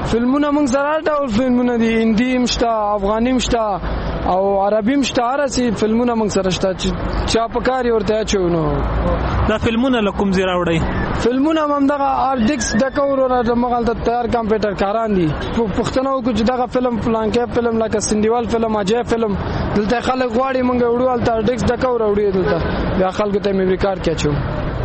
فلمونه موږ سره ډول فلمونه دي، هندي مشته، افغاني مشته او عربي مشته، هرڅه فلمونه موږ سره شته چې چا په کار ورته چونو. دا فلمونه لکم زیرا وړي فلمونه هم دغه آرډکس د کور او مغل د تیار کمپیوټر کاران دي. پښتنو کو چې دغه فلم پلان کې فلم لکه سندیوال فلم، اجای فلم دلته خلک غواړي موږ وړو ال آرډکس د کور وړي دلته بیا خلکو ته میموري کارت کېچو.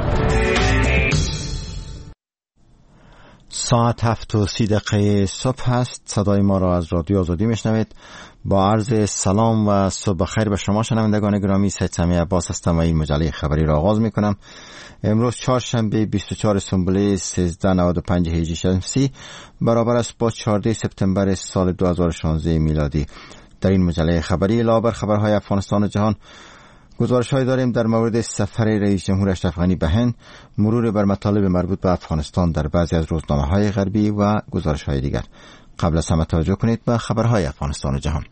ساعت هفت و سی دقیقه صبح هست. صدای ما را از رادیو آزادی میشنوید. با عرض سلام و صبح خیر به شما شنوندگان گرامی، سید سمیع عباس هستم و این مجله خبری را آغاز میکنم. امروز چهارشنبه بیست و چهار سنبله سیزده نود و پنج هجری شمسی برابر است با چهارده سپتامبر سال دو هزار و شانزده میلادی. در این مجله خبری علاوه بر خبرهای افغانستان و جهان گزارش‌هایی داریم در مورد سفر رئیس جمهور اشرف غنی به هند، مرور بر مطالب مربوط به افغانستان در بعضی از روزنامه‌های غربی و گزارش‌های دیگر. قبل از همه توجه کنید به خبرهای افغانستان و جهان.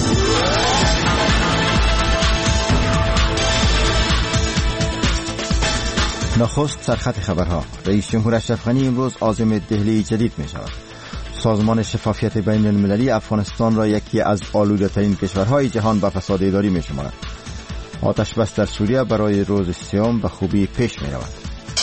نخست سرخط خبرها. رئیس جمهور اشرف غنی امروز عازم دهلی جدید می شود. سازمان شفافیت بین المللی افغانستان را یکی از آلوده‌ترین کشورهای جهان به فساد اداری می شمارد. آتش بس در سوریه برای روز سیوم به خوبی پیش می رود.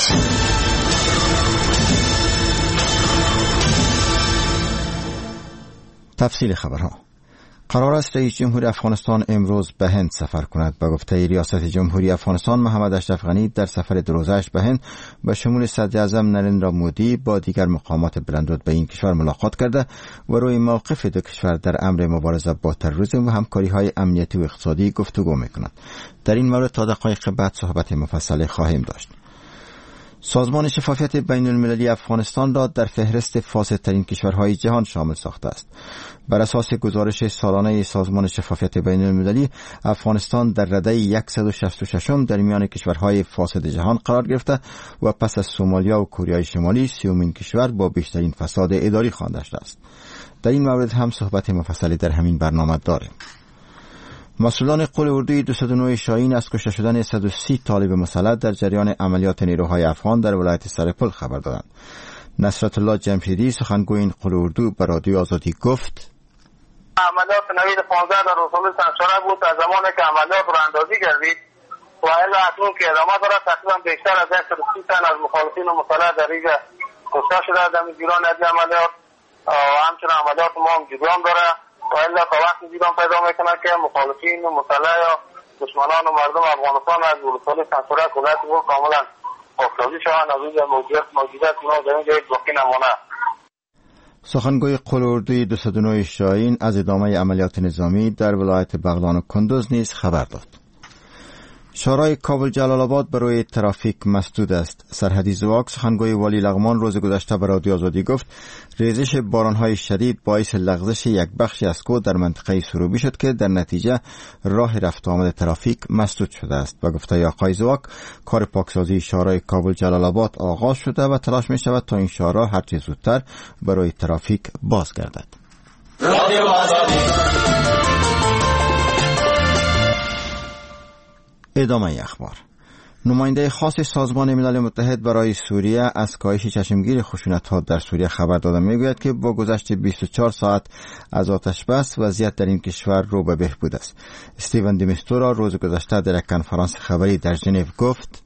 تفصیل خبرها. قرار است رئیس جمهور افغانستان امروز به هند سفر کند. به گفته ریاست جمهوری افغانستان، محمد اشرف غنی در سفر دروزش به هند به شمول صدر اعظم نریندرا مودی با دیگر مقامات بلندرتبه این کشور ملاقات کرده و روی موقف دو کشور در امر مبارزه با تروریسم و همکاری‌های امنیتی و اقتصادی گفتگو می‌کند. در این مورد تا دقایق بعد صحبت مفصل خواهیم داشت. سازمان شفافیت بین المللی افغانستان را در فهرست فاسدترین کشورهای جهان شامل ساخته است. بر اساس گزارش سالانه سازمان شفافیت بین المللی، افغانستان در رده صد و شصت و شش در میان کشورهای فاسد جهان قرار گرفته و پس از سومالیا و کره شمالی سیومین کشور با بیشترین فساد اداری خوانده شده است. در این مورد هم صحبت مفصلی در همین برنامه داریم. مسئولان قول اردوی دویست و نه شاهین از کشته شدن صد و سی طالب مسلح در جریان عملیات نیروهای افغان در ولایت سرپل خبر دادند. نصرت الله جمشیدی سخنگوی این قول اردو به رادیو آزادی گفت: عملیات نوید پانزده در رسول سنچاره بود از زمانی که عملیات رو اندازی کردید و الا اکنون که ادامه دارد. تقریبا بیشتر از صد و سی تن از مخالفین مسلح در اینجا کشته شده در جریان از عملیات و همچنین عملیات ما هم جریان داره و الا تا وقتی جریان پیدا میکنه که مخالفین مسلح یا دشمنان و مردم افغانستان از رسول سنچاره ولایت بود کاملا آفتابی شوند از اینجا موجودیت موجودیت اونا در اینجا یک باقی نمونه. سخنگوی قول اردوی دویست و نه شاهین از ادامه عملیات نظامی در ولایت بغلان و کندوز نیز خبر داد. شورای کابل جلال آباد برای ترافیک مسدود است. سرحدی زواک سخنگوی ولی لغمان روز گذشته به رادیو آزادی گفت ریزش بارانهای شدید باعث لغزش یک بخشی از کوه در منطقه سروبی شد که در نتیجه راه رفت و آمد ترافیک مسدود شده است. و گفته آقای زواک کار پاکسازی شورای کابل جلال آباد آغاز شده و تلاش می شود تا این شورا هرچه زودتر برای ترافیک بازگردد. ادامه اخبار. نماینده خاص سازمان ملل متحد برای سوریه از کاهش چشمگیر خشونت‌ها در سوریه خبر داده میگوید که با گذشت بیست و چهار ساعت از آتش بس وضعیت در این کشور رو به بهبود است. استیون دیمیستورا روز گذشته در یک کنفرانس خبری در ژنو گفت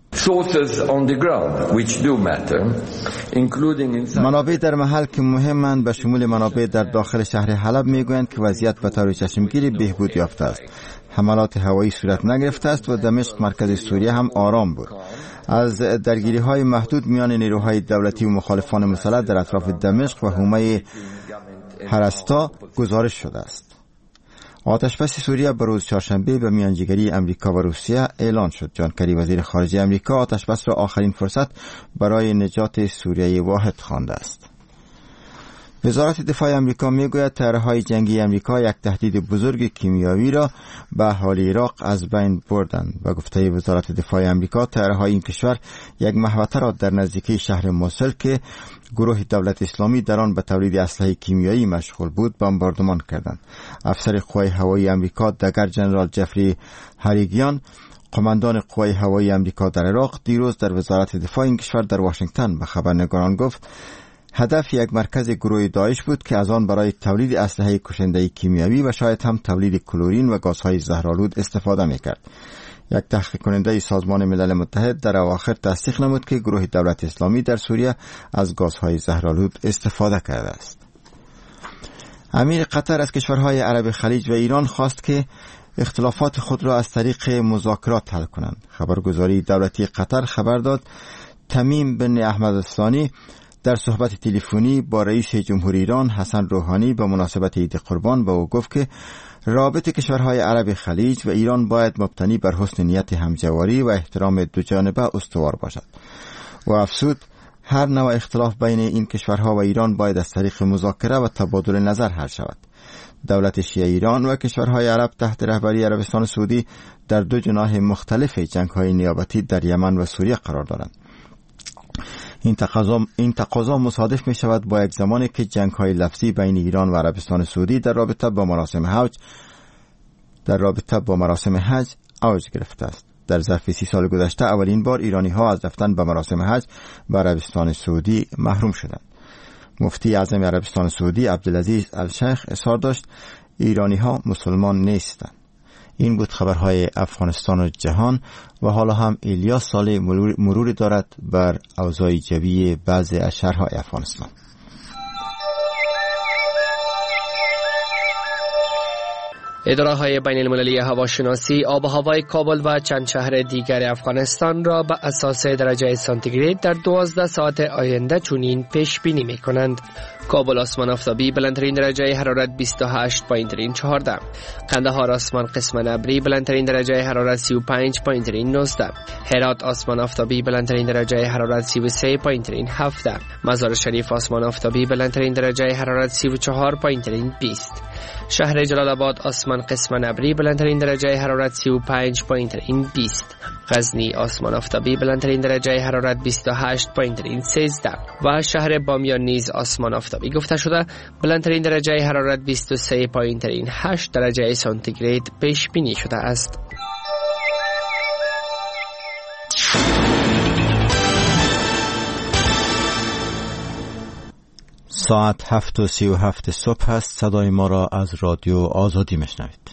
منابع در محل که مهمند به شمول منابع در داخل شهر حلب میگویند که وضعیت به طور چشمگیری بهبود یافته است. حملات هوایی صورت نگرفته است و دمشق مرکز سوریه هم آرام بود. از درگیری های محدود میان نیروهای دولتی و مخالفان مسلح در اطراف دمشق و حومه هرستا گزارش شده است. آتشبس سوریه به روز چهارشنبه به میانجیگری امریکا و روسیه اعلان شد. جان کری وزیر خارجه امریکا آتشبس را آخرین فرصت برای نجات سوریه واحد خوانده است. وزارت دفاع امریکا میگوید طیاره‌های جنگی امریکا یک تهدید بزرگ کیمیایی را به اهالی عراق از بین بردند. و گفته وزارت دفاع امریکا طیاره‌های این کشور یک محوطه را در نزدیکی شهر موسل که گروه دولت اسلامی در آن به تولید اسلحه کیمیایی مشغول بود بمباردمان کردند. افسر قوای هوایی امریکا دگر جنرال جفری هریگیان قماندان قوای هوایی امریکا در عراق دیروز در وزارت دفاع این کشور در واشنگتن به خبرنگاران گفت هدف یک مرکز گروه داعش بود که از آن برای تولید اسلحه کشنده کیمیایی و شاید هم تولید کلورین و گازهای زهرآلود استفاده میکرد. یک تحقیق کننده سازمان ملل متحد در اواخر تصدیق نمود که گروه دولت اسلامی در سوریه از گازهای زهرآلود استفاده کرده است. امیر قطر از کشورهای عرب خلیج و ایران خواست که اختلافات خود را از طریق مذاکرات حل کنند. خبرگزاری دولتی قطر خبر داد تمیم بن احمد الثانی در صحبت تلفنی با رئیس جمهوری ایران حسن روحانی به مناسبت عید قربان به او گفت که رابطه کشورهای عرب خلیج و ایران باید مبتنی بر حسن نیت همجواری و احترام دو جانبه استوار باشد و افزود هر نوع اختلاف بین این کشورها و ایران باید از طریق مذاکره و تبادل نظر حل شود. دولت شیعه ایران و کشورهای عرب تحت رهبری عربستان سعودی در دو جناح مختلف جنگ‌های نیابتی در یمن و سوریه قرار دارند. این تقاضا این تقاضا مصادف می شود با یک زمانی که جنگ‌های لفظی بین ایران و عربستان سعودی در رابطه با مراسم حج در رابطه با مراسم حج اوج گرفته است. در ظرف سی سال گذشته اولین بار ایرانی ها از رفتن به مراسم حج به عربستان سعودی محروم شدند. مفتی اعظم عربستان سعودی عبدالعزیز الشیخ اظهار داشت ایرانی ها مسلمان نیستند. این بود خبرهای افغانستان و جهان و حالا هم الیاس صالح مرور دارد بر اوضاع جوی بعضی از شهرهای افغانستان. اداره‌های بین‌المللی هواشناسی آب و هوای کابل و چند شهر دیگر افغانستان را به اساس درجه سانتیگراد در دوازده ساعت آینده چنین پیش بینی می‌کنند. کابل آسمان آفتابی بلندترین درجه حرارت بیست و هشت پایین چهارده، قندهار آسمان قسماً ابری بلندترین درجه حرارت سی و پنج پایین نوزده، هرات آسمان آفتابی بلندترین درجه حرارت سی و سه پایین هفده، مزار شریف آسمان آفتابی بلندترین درجه حرارت سی و چهار پایین بیست، شهر جلال آباد آسمان قسماً ابری بلندترین درجه حرارت سی و پنج پایین بیست، غزنی آسمان آفتابی بلندترین درجه حرارت بیست و هشت پایین سیزده و شهر بامیان نیز آسمان آفتابی گفته شده بلندترین درجه حرارت بیست و سه پایین هشت درجه سانتیگراد پیش بینی شده است. ساعت هفت و سی و هفت صبح است. صدای ما را از رادیو آزادی میشنوید.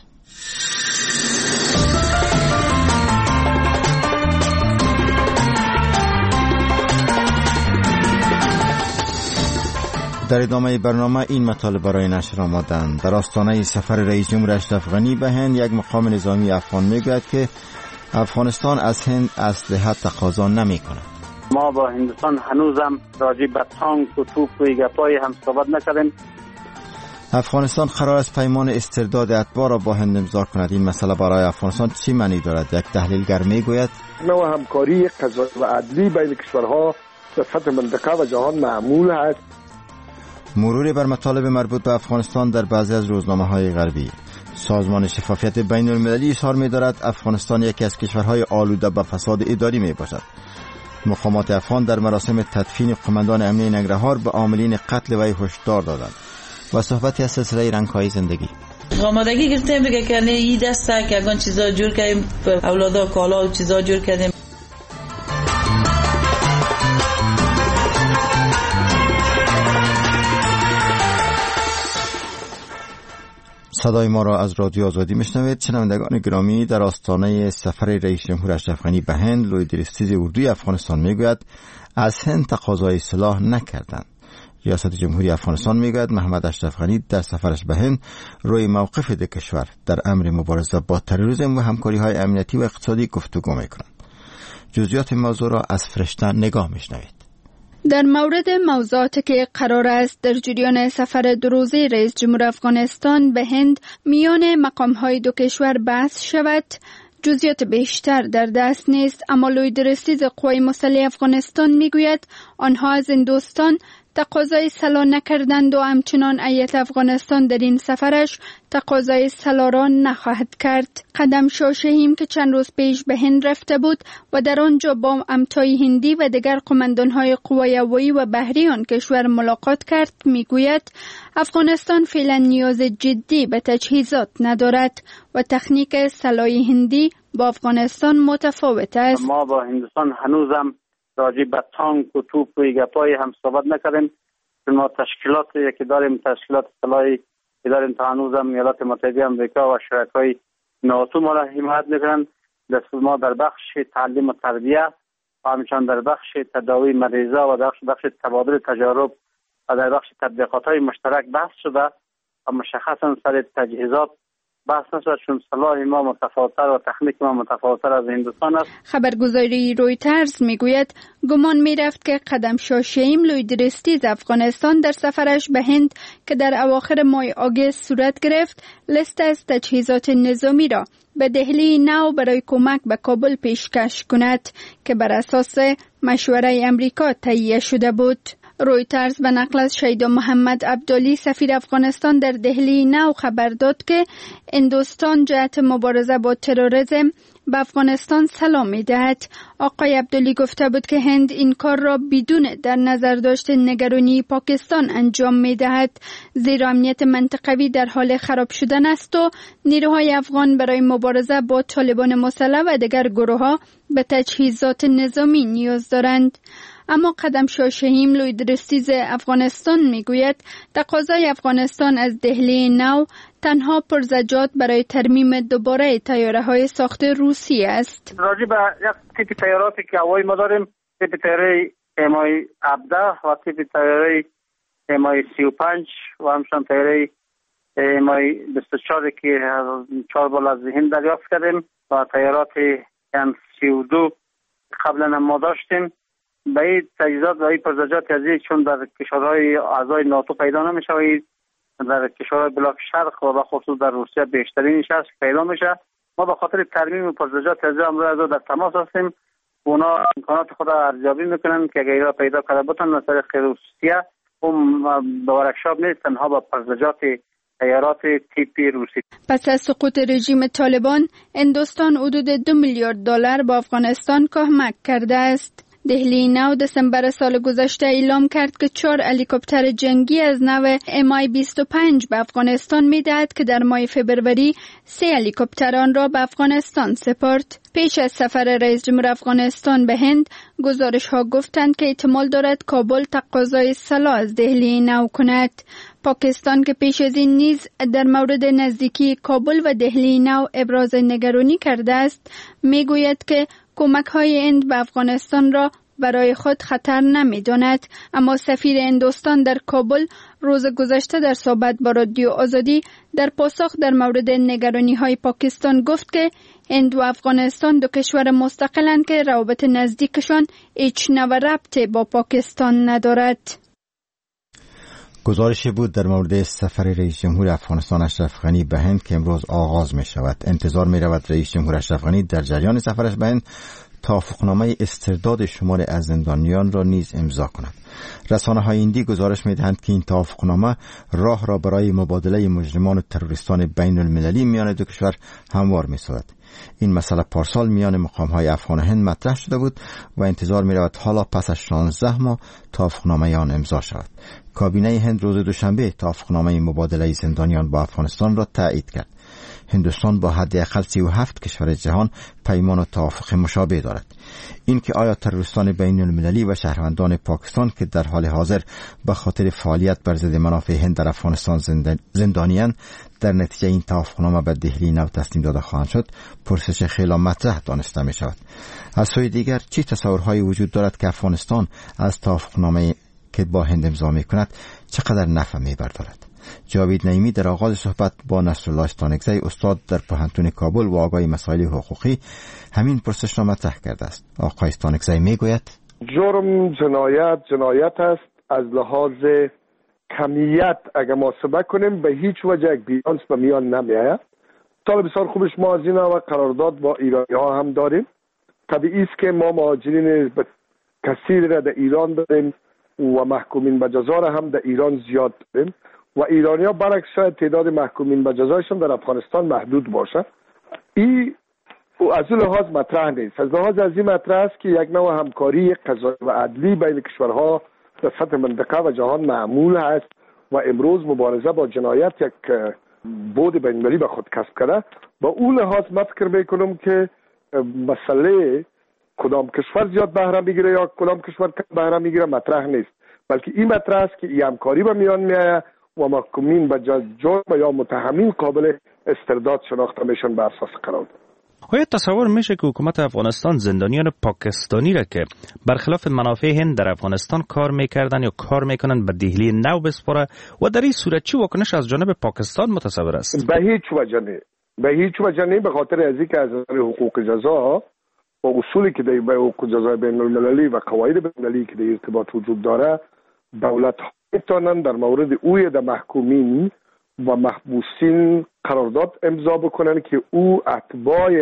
در ادامه برنامه این مطالب برای نشر آمدند. در آستانه سفر رئیس جمهور اشرف غنی به هند یک مقام نظامی افغان میگوید که افغانستان از هند اسلحه تقاضا نمی‌کند. ما با هندوستان هنوزم راجع به تانک و توپ و گپای هم صحبت نکردیم. افغانستان قرار است پیمان استرداد اتباع را با هند امضا کند. این مسئله برای افغانستان چی معنی دارد؟ یک تحلیلگر میگوید نوع همکاری قضایی و عدلی بین کشورها در سطح منطقه و جهان معمول است. مرور بر مطالب مربوط به افغانستان در بعضی از روزنامه‌های غربی. سازمان شفافیت بین المللی اظهار می‌دارد افغانستان یکی از کشورهای آلوده به فساد اداری میباشد. مقامات افغان در مراسم تدفین قماندان امنیه ننگرهار به عاملین قتل وی هشدار دادند. و صحبتی از سلسله رنگ‌های زندگی. آمادگی گرفتیم بگه که این دسته که اگه چیزا جور کردیم اولادا کالا و چیزا جور کردیم. صدای ما را از رادیو آزادی میشنوید. شنوندگان گرامی، در آستانه سفر رئیس جمهور اشرف غنی به هند، لوی درستیز اردوی افغانستان میگوید از هند تقاضای سلاح نکردند. ریاست جمهوری افغانستان میگوید محمد اشرف غنی در سفرش به هند روی موقف دو کشور در امر مبارزه با تروریسم و همکاری‌های امنیتی و اقتصادی گفتگو میکنند. جزئیات موضوع را از فرشته نگاه میشنوید. در مورد موضوعاتی که قرار است در جریان سفر دو روزه رئیس جمهور افغانستان به هند میان مقام‌های دو کشور بحث شود، جزئیات بیشتر در دست نیست، اما لوی درستیز قوای مسلح افغانستان میگوید آنها از هندوستان تقاضای سلاح نکردند و همچنان هیئت افغانستان در این سفرش تقاضای سلاح را نخواهد کرد. قدم شاه شهیم که چند روز پیش به هند رفته بود و در آنجا با امتای هندی و دیگر قماندان‌های قوای هوایی و بحری آن کشور ملاقات کرد، میگوید افغانستان فعلا نیاز جدی به تجهیزات ندارد و تکنیک سلاح هندی با افغانستان متفاوت است. ما با هندوستان هنوزم راجع به تانک و توپ و گپای هم صحبت نکردیم. ما تشکیلات یکی داریم، تشکیلات اطلاعی که داریم تا هنوز هم ایالات متحده آمریکا و شرکای ناتو ما را حمایت میکنند. دست ما در بخش تعلیم و تربیه و همچنان در بخش تداوی مریضا و در بخش تبادل تجارب و در بخش تطبیقات های مشترک بحث شده و مشخصا سر تجهیزات بحث نشد، چون سلاح ما متفاوت‌تر و تکنیک ما متفاوت‌تر از هندوستان است. خبرگزاری رویترز میگوید گمان میرفت که قدمشاه شهیم لویدرستیز افغانستان در سفرش به هند که در اواخر ماه آگوست صورت گرفت لیست از تجهیزات نظامی را به دهلی نو برای کمک به کابل پیشکش کند که بر اساس مشوره امریکا تهیه شده بود. رویترز به نقل از شیدا محمد عبدالی سفیر افغانستان در دهلی نو خبر داد که هندوستان جهت مبارزه با تروریسم به افغانستان سلام می دهد. آقای عبدالی گفته بود که هند این کار را بدون در نظر داشت نگرانی پاکستان انجام می دهد، زیرا امنیت منطقوی در حال خراب شدن است و نیروهای افغان برای مبارزه با طالبان مسلح و دیگر گروه ها به تجهیزات نظامی نیاز دارند. اما قدمشاه شهیم لویدرستیز افغانستان میگوید تقاضای افغانستان از دهلی نو تنها پرزجات برای ترمیم دوباره طیاره های ساخت روسی است. راجع به یک تیپ طیاراتی که هوایی ما داریم، تیپ طیاره امای هفده و تیپ طیاره امای سی و پنج و همچنان طیاره امای بیست و چهار که چهار بال از هند دریافت کردیم و طیارات ام سی و دو قبلا ما داشتیم. به این تجهیزات و این پرزجات ازی چون در کشورهای اعضای ناتو پیدا نمیشه و در کشورهای بلاک شرق و به خصوص در روسیه بیشترینش هست پیدا میشه. ما به خاطر ترمیم و پرزجات ازی امروز در تماس هستیم. اونا امکانات خود ارزیابی میکنن که اگر ایرا پیدا کرده بودن از طریق روسیه اون به ورکشاپ نیست، تنها با پرزجات طیارات تیپی روسی. پس از سقوط رژیم طالبان هندوستان حدود دو میلیارد دلار با افغانستان کمک کرده است. دهلی نو دسامبر سال گذشته اعلام کرد که چهار هلیکوپتر جنگی از نوع ام آی بیست و پنج به افغانستان میدهد که در ماه فوریه سه هلیکوپتر آن را به افغانستان سپرد. پیش از سفر رئیس جمهور افغانستان به هند، گزارش ها گفتند که احتمال دارد کابل تقاضای سلاح از دهلی نو کند. پاکستان که پیش از این نیز در مورد نزدیکی کابل و دهلی نو ابراز نگرانی کرده است، میگوید که کمک های هند به افغانستان را برای خود خطر نمی داند. اما سفیر هندوستان در کابل روز گذشته در صحبت با رادیو آزادی در پاسخ در مورد نگرانی های پاکستان گفت که هند و افغانستان دو کشور مستقلند که روابط نزدیکشان هیچ نوع ربطی با پاکستان ندارد. گزارشی بود در مورد سفر رئیس جمهور افغانستان اشرف غنی به هند که امروز آغاز می شود. انتظار می رود رئیس جمهور اشرف غنی در جریان سفرش به هند توافقنامه استرداد شمار از زندانیان را نیز امضا کند. رسانه های هندی گزارش می دهند که این توافقنامه راه را برای مبادله مجرمان و تروریستان بین المللی میان دو کشور هموار می سازد. این مسئله پارسال میان مقام های افغان و هند مطرح شده بود و انتظار می رود حالا پس از شانزده ماه توافقنامه آن امضا شود. کابینه هند روز دوشنبه توافقنامه مبادله زندانیان با افغانستان را تایید کرد. هندوستان با حداقل سی و هفت کشور جهان پیمان و توافق مشابه دارد. این که آیا تروریستان بین المللی و شهروندان پاکستان که در حال حاضر به خاطر فعالیت بر ضد منافع هند در افغانستان زندانیان در نتیجه این توافقنامه به دهلی نو تسلیم داده خواهند شد، پرسش خیلی مطرح دانسته می شود. از سوی دیگر چه تصورهایی وجود دارد که افغانستان از توافقنامه که با هند امضا می کند چقدر نفع می بردارد؟ جاوید نعیمی در آغاز صحبت با نصرالله استانکزی استاد در پوهنتون کابل و آگاه مسائل حقوقی همین پرسش را مطرح کرده است. آقای استانکزی می گوید جرم جنایت جنایت است. از لحاظ کمیت اگر محاسبه کنیم به هیچ وجه یک بیلانس به میان نمی آید. طالب بسیار خوبش ما از این و قرارداد با ایرانی ها هم داریم. طبیعی است که ما مهاجرین کثیر را در ایران داریم و محکومین به جزا را هم در ایران زیاد داریم و ایرانی ها برعکس شاید تعداد محکومین به جزایشان در افغانستان محدود باشه. این از این لحاظ مطرح نیست. از لحاظ از این مطرح است که یک نوع همکاری قضایی و عدلی بین کشورها در سطح منطقه و جهان معمول است و امروز مبارزه با جنایت یک بود بین‌المللی به خود کسب کرده. با اون لحاظ من فکر میکنم که مسئله کدام کشور زیاد بهره میگیره یا کدام کشور کم بهره میگیره مطرح نیست. بلکه این مطرح است که این همکاری به میان میآید و محکومین به جرم یا متهمین قابل استرداد شناخته میشن به اساس قرارداد. آیا تصور میشه که حکومت افغانستان زندانیان پاکستانی را که برخلاف منافع هند در افغانستان کار میکردن یا کار میکنن به دهلی نو بسپاره و در این صورت چه واکنش از جانب پاکستان متصور است؟ به هیچ وجه نه. به هیچ وجه نه، به خاطر از اینکه از نظر حقوق جزا و اصولی که در حقوق جزای بین المللی و قواعد بین المللی که در ارتباط وجود داره، دولت ها میتونن در مورد اوی در محکومین و محبوسین قرارداد امضا بکنن که او اتباع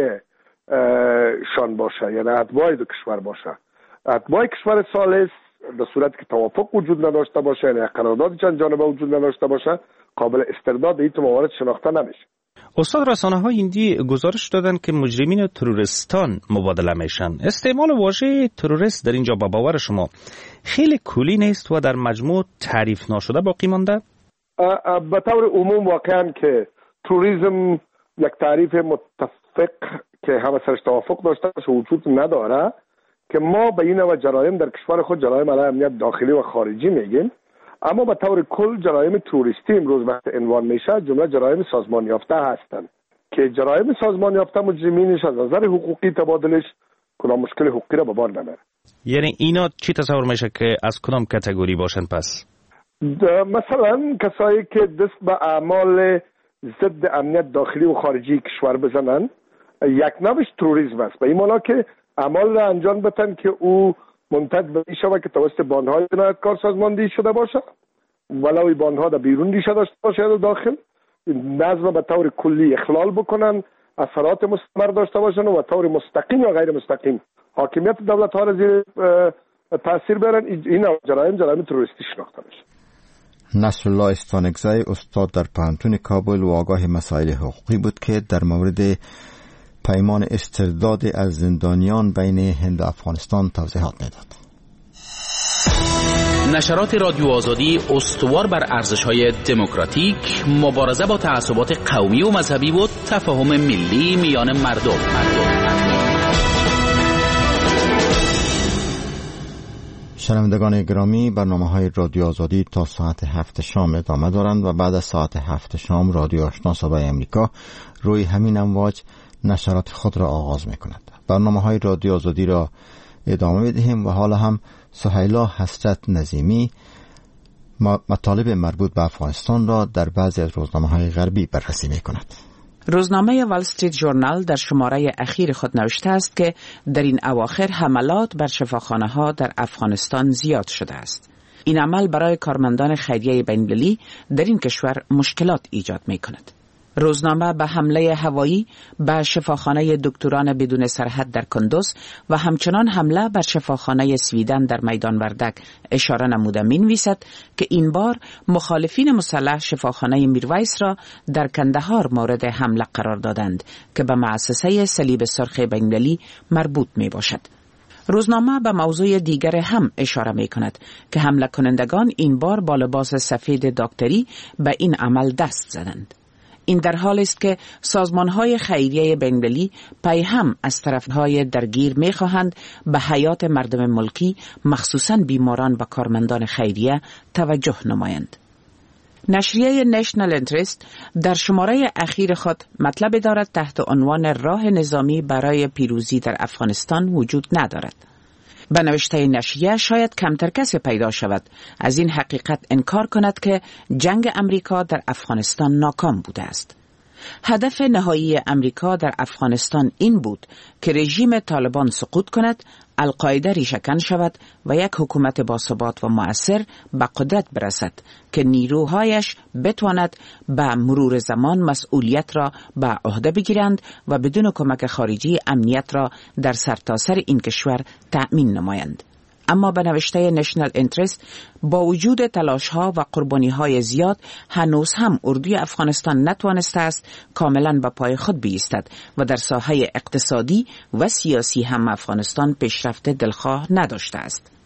شان باشه، یعنی اتباع دو کشور باشه. اتباع کشور ثالث در صورت که توافق وجود نداشته باشه، یعنی قرارداد چند جانبه وجود نداشته باشه، قابل استرداد این موارد شناخته نمیشه. استاد، رسانه های هندی گزارش دادن که مجرمین تروریستان مبادله میشن. استعمال واژه تروریست در اینجا با باور شما خیلی کلی نیست و در مجموع تعریف ناشده باقی مانده؟ به طور عموم واقعا که تروریسم یک تعریف متفق که همه سرش توافق داشته باشه وجود نداره، که ما به این نوع جرایم در کشور خود جرایم علیه امنیت داخلی و خارجی میگیم، اما به طور کل جرایم تروریستی امروز وقت عنوان میشه جمله جرایم سازمان یافته هستند که جرایم سازمان یافته مجرمینش از نظر حقوقی تبادلش کدام مشکل حقوقی را به بار نمیاره. یعنی اینا چی تصور میشه که از کدام کاتگوری باشن پس؟ مثلا کسایی که دست به اعمال ضد امنیت داخلی و خارجی کشور بزنن، یک نوعش تروریسم است، به این معنی که اعمال را انجام بدن که او منتج به این شود که توسط باندهای جنایتکار سازماندهی شده باشه، ولو باندها در بیرون ریشه داشته باشه یا داخل، نظم به طور کلی اخلال بکنن، اثرات مستمر داشته باشن و طور مستقیم یا غیر مستقیم حاکمیت دولت ها را زیر تاثیر برن. این جرایم جرایم تروریستی شناخته میشه. نصرالله استانکزی استاد در پوهنتون کابل و آگاه مسائل حقوقی بود که در مورد پیمان استرداد از زندانیان بین هند و افغانستان توضیحات میداد. نشرات رادیو آزادی استوار بر ارزش‌های دموکراتیک، مبارزه با تعصبات قومی و مذهبی و تفاهم ملی میان مردم. شنوندگان گرامی، برنامه‌های رادیو آزادی تا ساعت هفت شام ادامه دارند و بعد از ساعت هفت شام رادیو آشنا صدای امریکا روی همین امواج نشرات خود را آغاز می‌کند. برنامه‌های رادیو آزادی را ادامه می‌دهیم و حالا هم سهیلا حسرت نظیمی مطالب مربوط به افغانستان را در بعضی از روزنامه‌های غربی بررسی می‌کند. روزنامه وال استریت ژورنال در شماره اخیر خود نوشته است که در این اواخر حملات بر شفاخانه‌ها در افغانستان زیاد شده است. این عمل برای کارمندان خیریه بین‌المللی در این کشور مشکلات ایجاد می‌کند. روزنامه به حمله هوایی به شفاخانه دکتران بدون سرحد در کندوز و همچنان حمله بر شفاخانه سویدن در میدان وردک اشاره نموده می‌نویسد که این بار مخالفین مسلح شفاخانه میرویس را در کندهار مورد حمله قرار دادند که به مؤسسه صلیب سرخ بین‌المللی مربوط میباشد. روزنامه به موضوع دیگر هم اشاره می کند که حمله کنندگان این بار با لباس سفید دکتری به این عمل دست زدند. این در حال است که سازمان‌های خیریه بین‌المللی پای هم از طرف‌های درگیر می‌خواهند به حیات مردم ملکی مخصوصاً بیماران و کارمندان خیریه توجه نمایند. نشریه نشنال انترست در شماره اخیر خود مطلب دارد تحت عنوان راه نظامی برای پیروزی در افغانستان وجود ندارد. به نوشته نشریه شاید کمتر کسی پیدا شود از این حقیقت انکار کند که جنگ امریکا در افغانستان ناکام بوده است. هدف نهایی امریکا در افغانستان این بود که رژیم طالبان سقوط کند، القاعده ریشه‌کن شود و یک حکومت باثبات و مؤثر به قدرت برسد که نیروهایش بتواند به مرور زمان مسئولیت را به عهده بگیرند و بدون کمک خارجی امنیت را در سرتاسر این کشور تأمین نمایند. اما به نوشته نشنال انترست با وجود تلاش‌ها و قربانی‌های زیاد هنوز هم اردوی افغانستان نتوانسته است کاملاً به پای خود بایستد و در ساحه اقتصادی و سیاسی هم افغانستان پیشرفت دلخواه نداشته است.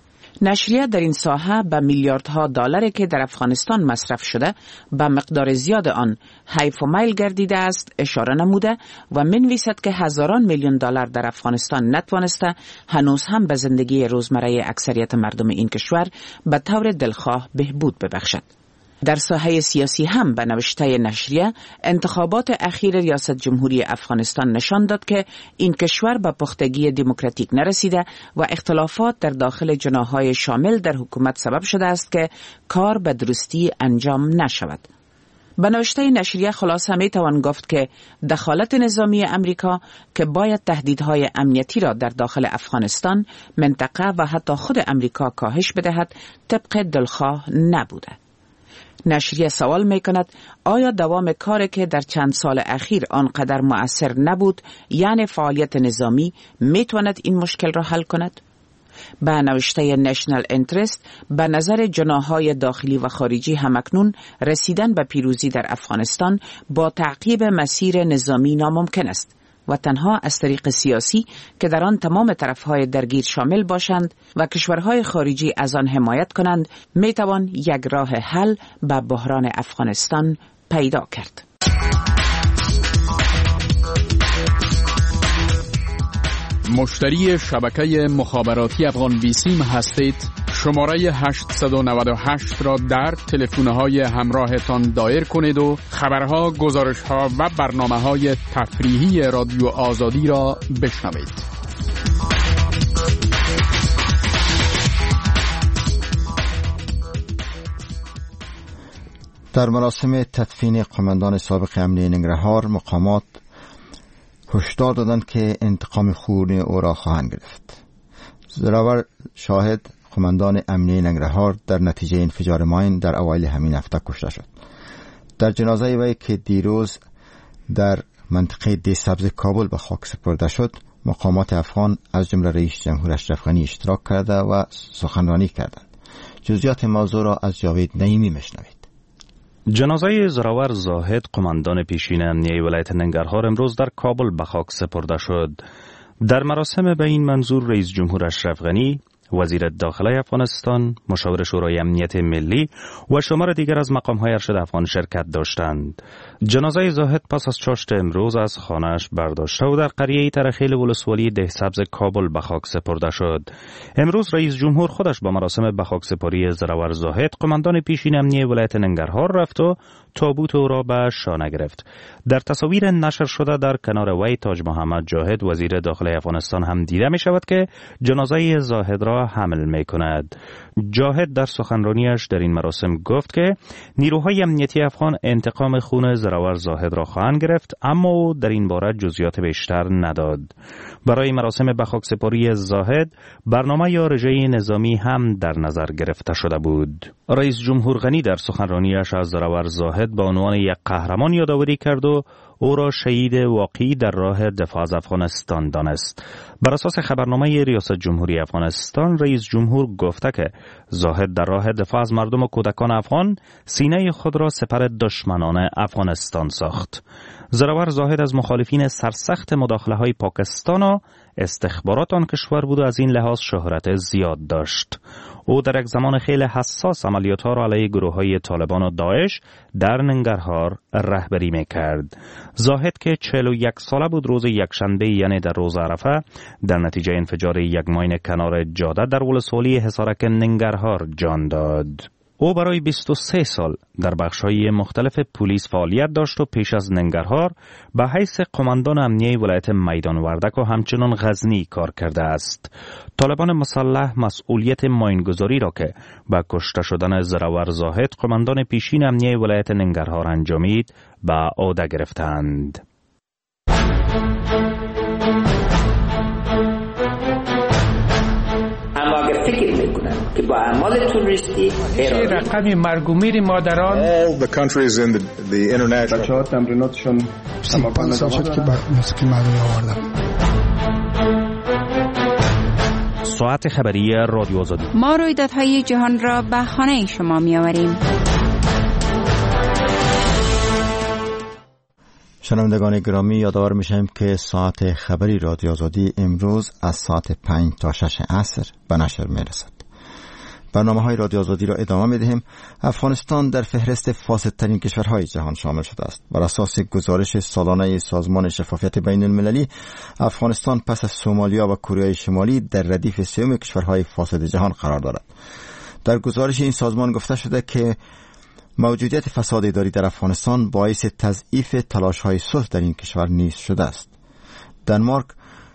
نشریه در این ساحه به میلیاردها دلاری که در افغانستان مصرف شده به مقدار زیاد آن حیف و میل گردیده است اشاره نموده و منویسد که هزاران میلیون دلار در افغانستان نتوانسته هنوز هم به زندگی روزمره اکثریت مردم این کشور به طور دلخواه بهبود ببخشد. در ساحه سیاسی هم به نوشته نشریه انتخابات اخیر ریاست جمهوری افغانستان نشان داد که این کشور به پختگی دموکراتیک نرسیده و اختلافات در داخل جناح‌های شامل در حکومت سبب شده است که کار به درستی انجام نشود. به نوشته نشریه خلاصه می توان گفت که دخالت نظامی امریکا که باید تهدیدهای امنیتی را در داخل افغانستان، منطقه و حتی خود امریکا کاهش بدهد طبق دلخواه نبوده. نشریه سوال می کند آیا دوام کاری که در چند سال اخیر آنقدر مؤثر نبود یعنی فعالیت نظامی می تواند این مشکل را حل کند؟ به نوشته نشنل انترست به نظر جناح‌های داخلی و خارجی همکنون رسیدن به پیروزی در افغانستان با تعقیب مسیر نظامی ناممکن است و تنها از طریق سیاسی که در آن تمام طرفهای درگیر شامل باشند و کشورهای خارجی از آن حمایت کنند می توان یک راه حل به بحران افغانستان پیدا کرد. مشتری شبکه مخابراتی افغان بیسیم هستید؟ شماره هشت نه هشت را در تلفن‌های همراهتان دایر کنید و خبرها، گزارش‌ها و برنامه‌های تفریحی رادیو آزادی را بشنوید. در مراسم تدفین قماندان سابق امنیه ننگرهار مقامات هشدار دادند که انتقام خونی او را خواهند گرفت. زراور شاهد قماندان امنیه ننگرهار در نتیجه انفجار ماین در اوایل همین هفته کشته شد. در جنازه وی که دیروز در منطقه دی سبز کابل به خاک سپرده شد، مقامات افغان از جمله رئیس جمهور اشرف غنی اشتراک کرده و سخنرانی کردند. جزئیات موضوع را از جاوید نعیمی میشنوید. جنازه زراور زاهد قماندان پیشین امنیه ولایت ننگرهار امروز در کابل به خاک سپرده شد. در مراسم به این منظور رئیس جمهور اشرف غنی، وزیر داخله افغانستان، مشاور شورای امنیت ملی و شمار دیگر از مقام‌های ارشد افغان شرکت داشتند. جنازه زاهد پس از چاشت امروز از خانه‌اش برداشته و در قریه ترخیل ولسوالی ده سبز کابل به خاک سپرده شد. امروز رئیس جمهور خودش با مراسم به خاک سپاری زراور زاهد قماندان پیشین امنیه ولایت ننگرهار رفت و تابوت او را به شانه گرفت. در تصاویر نشر شده در کنار وی تاج محمد جاهد وزیر داخله افغانستان هم دیده می شود که جنازه زاهد را حمل می کند. جاهد در سخنرانیش در این مراسم گفت که نیروهای امنیتی افغان انتقام خون زراور زاهد را خواهند گرفت، اما او در این باره جزئیات بیشتر نداد. برای مراسم به خاک سپاری زاهد برنامه یا رژه نظامی هم در نظر گرفته شده بود. رئیس جمهور غنی در سخنرانیش از زراور زاهد به عنوان یک قهرمان یادآوری کرد و او را شهید واقعی در راه دفاع از افغانستان دانست. بر اساس خبرنامه ریاست جمهوری افغانستان، رئیس جمهور گفته که زاهد در راه دفاع از مردم و کودکان افغان سینه خود را سپر دشمنان افغانستان ساخت. زراور زاهد از مخالفین سرسخت مداخله های پاکستان و استخبارات آن کشور بود و از این لحاظ شهرت زیاد داشت. او در یک زمان خیلی حساس عملیات ها را علیه گروه های طالبان و داعش در ننگرهار رهبری میکرد. زاهد که چهل و یک ساله بود روز یکشنبه یعنی در روز عرفه در نتیجه انفجار یک ماین کنار جاده در ولسوالی حصارک ننگرهار جان داد. او برای بیست و سه سال در بخش‌های مختلف پلیس فعالیت داشت و پیش از ننگرهار به حیث قماندان امنیه ولایت میدان وردک و همچنان غزنی کار کرده است. طالبان مسلح مسئولیت ماینگذاری را که با کشته شدن زراور زاهد قماندان پیشین امنیه ولایت ننگرهار انجامید به عهده گرفتند. فکر میکنن که با اعمال تروریستی رقم مرگ و میر مادران all the countries in the, the international بچه‌ها تمریناتشون پنج سال شد که با موسیقی مردمی آوردم. ساعت خبری رادیو آزادی. ما رویدادهای جهان را به خانه شما می‌آوریم. شنوندگان گرامی، یادآور میشیم که ساعت خبری رادیو آزادی امروز از ساعت پنج تا شش عصر به نشر میرسد. برنامه‌های رادیو آزادی را ادامه می‌دهیم. افغانستان در فهرست فاسدترین کشورهای جهان شامل شده است. بر اساس گزارش سالانه سازمان شفافیت بین المللی، افغانستان پس از سومالیا و کره شمالی در ردیف سوم کشورهای فاسد جهان قرار دارد. در گزارش این سازمان گفته شده که موجودیت فساد اداری در افغانستان باعث تضعیف تلاش‌های صلح در این کشور نیز شده است. دانمارک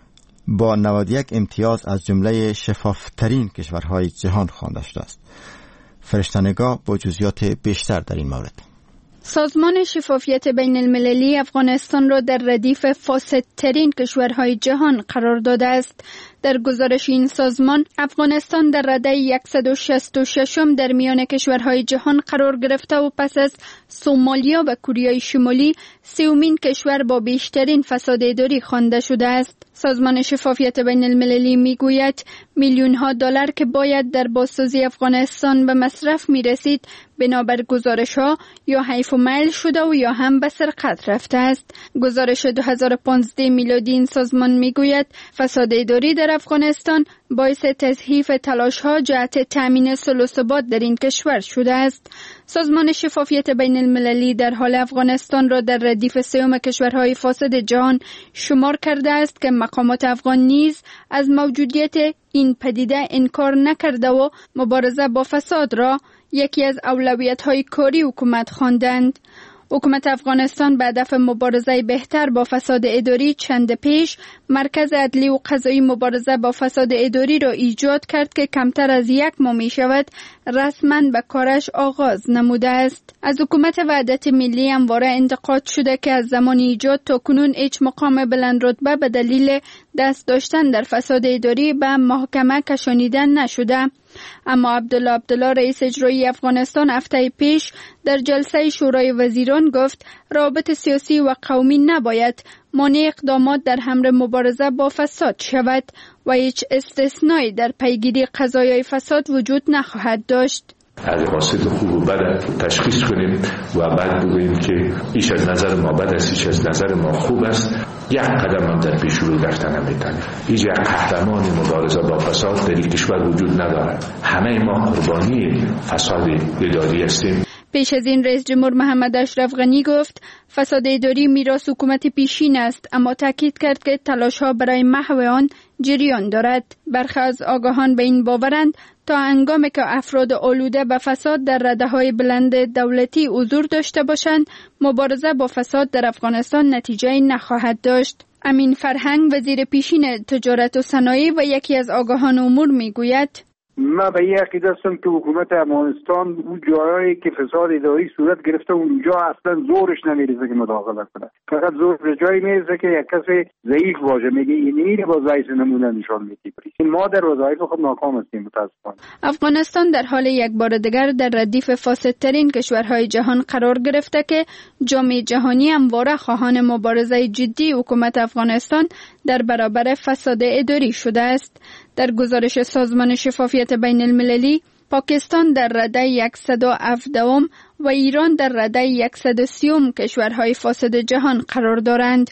با نود و یک امتیاز از جمله شفافترین کشورهای جهان خوانده شده است. فرشته‌نگاه با جزئیات بیشتر در این مورد. سازمان شفافیت بین المللی افغانستان را در ردیف فاسدترین کشورهای جهان قرار داده است. در گزارش این سازمان، افغانستان در رده صد و شصت و شش در میان کشورهای جهان قرار گرفته و پس از سومالیا و کره شمالی سومین کشور با بیشترین فساد اداری خوانده شده است. سازمان شفافیت بین المللی می گوید میلیون ها دلار که باید در بازسازی افغانستان به مصرف می رسید بنابر گزارش ها یا حیف و میل شده و یا هم به سرقت رفته است. گزارش دو هزار و پانزده میلادی این سازمان می گوید فساد اداری در افغانستان باعث تضعیف تلاش ها جهت تامین صلح و ثبات در این کشور شده است. سازمان شفافیت بین المللی در حال افغانستان را در ردیف سوم کشورهای فاسد جهان شمار کرده است که مقامات افغان نیز از موجودیت این پدیده انکار نکرده و مبارزه با فساد را یکی از اولویت‌های کاری حکومت خواندند. حکومت افغانستان به هدف مبارزه بهتر با فساد اداری چند پیش مرکز عدلی و قضایی مبارزه با فساد اداری را ایجاد کرد که کمتر از یک ماه می شود رسما به کارش آغاز نموده است. از حکومت وحدت ملی همواره انتقاد شده که از زمان ایجاد تا کنون هیچ مقام بلند رتبه به دلیل دست داشتن در فساد اداری به محکمه کشانیدن نشده. اما عبدالله عبدالله رئیس اجرایی افغانستان هفته پیش در جلسه شورای وزیران گفت رابط سیاسی و قومی نباید مانع اقدامات در امر مبارزه با فساد شود و هیچ استثنایی در پیگیری قضایای فساد وجود نخواهد داشت. از فاسد خوب و بد تشخیص کنیم و بعد بگوییم که ایش از نظر ما بد است، ایش از نظر ما خوب است. یک قدم هم در پیش رو رفتن نمیتونیم. هیچ یک قهرمان مبارزه با فساد در این کشور وجود ندارد. همه ما قربانی فساد اداری هستیم. پیش از این رئیس جمهور محمد اشرف غنی گفت فساد اداری میراث حکومت پیشین است، اما تاکید کرد که تلاش‌ها برای محو آن جریان دارد. برخی از آگاهان به این باورند تا هنگامی که افراد آلوده به فساد در رده‌های بلند دولتی حضور داشته باشند، مبارزه با فساد در افغانستان نتیجه نخواهد داشت. امین فرهنگ وزیر پیشین تجارت و صنایع و یکی از آگاهان امور میگوید ما به این عقیده هستم که حکومت افغانستان اون جایی که فساد اداری صورت گرفته اونجا اصلا زورش نمیرسه که مداخله کنه. فقط زور به جایی میرسه که یک کسی ضعیف باشه میگه این میره با ضعیف نمونه نشان میده. ما در وظایف خود ناکام هستیم متاسفانه. افغانستان در حال یک بار دیگر در ردیف فاسدترین کشورهای جهان قرار گرفته که جامعه جهانی همواره خواهان مبارزه جدی حکومت افغانستان در برابر فساد اداری شده است. در گزارش سازمان شفافیت بین المللی، پاکستان در رده صد و هفده و ایران در رده صد و سی کشورهای فاسد جهان قرار دارند.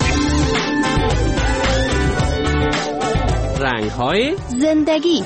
رنگ‌های زندگی.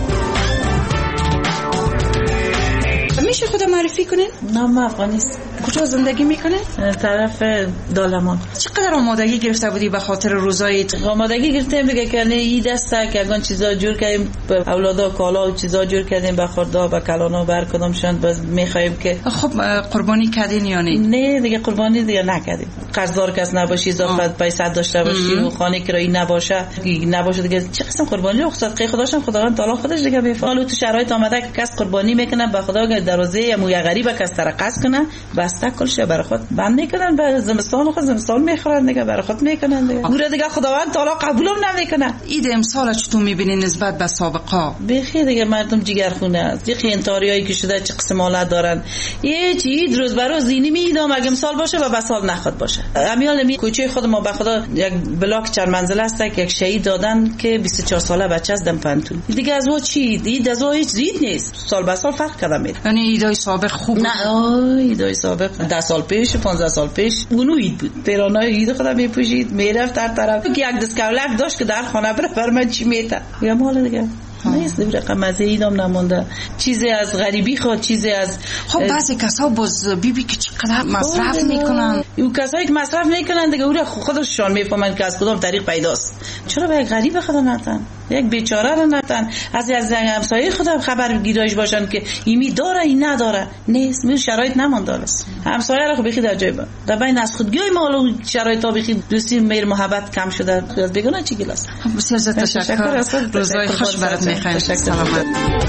میشه خود معرفی کنین؟ نام افغانیست. کجا زندگی میکنه؟ طرف دالمان. چقدر آمادگی گرفته بودی به خاطر روزای؟ آمادگی گرفتیم دیگه که این دسته که اگان چیزا جور کردیم، اولادا کالا و چیزا جور کردیم به خوردا به کلانا بر کدامشان باز میخوایم که خب قربانی کردین یا نه؟ نه دیگه قربانی دیگه نکردیم. قرضدار کس نباشی، اضافه پیسه داشته باشی و خانه کرایی نباشه، نباشه دیگه چه قسم قربانی رخصت قی خداشم خداوند تعالی خودش دیگه میفعال. تو شرایط آمده که کس قربانی میکنه به خدا که دروازه مو غریب کس ترقص کنه بسته کلش برای خود بند میکنن، به زمستان خود زمستان میخورن دیگه برای خود میکنن دیگه. گوره دیگه خداوند تعالی قبولم نمیکنه. عید امسال چطور میبینی نسبت به سابقا؟ بخیر دیگه مردم جگرخونه است. دیگه انتاریایی که شده چه قسم حالت دارن. یه چیز روز برای زینی میدم اگه امسال باشه و بسال نخواد باشه. امیال می کوچه خود ما به خدا یک بلاک چند منزله است که یک شهید دادن که بیست و چهار ساله بچه است دم پنتون. دیگه از ما چی؟ دید از ما هیچ زید نیست. سال به سال فرق کرده میره. یعنی ایدای سابق خوب نه آه ایدای سابق ده سال پیش پانزده سال پیش اونو اید بود. پیرانای اید خودم میپوشید میرفت در طرف که یک دستکولک داشت که در خانه بره بر من چی میته. یا مال دیگه نیست رقم مزه ایدام نمونده. چیزی از غریبی خود، چیزی از خب بعضی کسا باز بیبی که چقدر مصرف میکنن، اون کسایی که مصرف میکنن دیگه اون خودشون میفهمن که از کدام طریق پیداست. چرا به غریب خدا نتن، یک بیچاره رو نتن، از از همسایه خدا خبر گیرایش باشن که ایمی داره این نداره. نیست، می شرایط نمونده است. همسایه رو بخی در جای با در بین از خودگی ما شرایط تا بخی دوستی مهر محبت کم شده، از بگونه چی گلاست. بسیار زیاد تشکر. روزای خوش برات میخوایم. سلامت.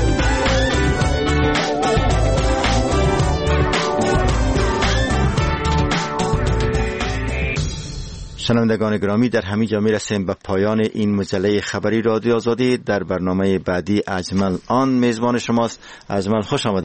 شنوندگان گرامی، در همین جا میرسیم به پایان این مجله خبری رادیو آزادی. در برنامه بعدی اجمل آن میزبان شماست. اجمل خوش آمد.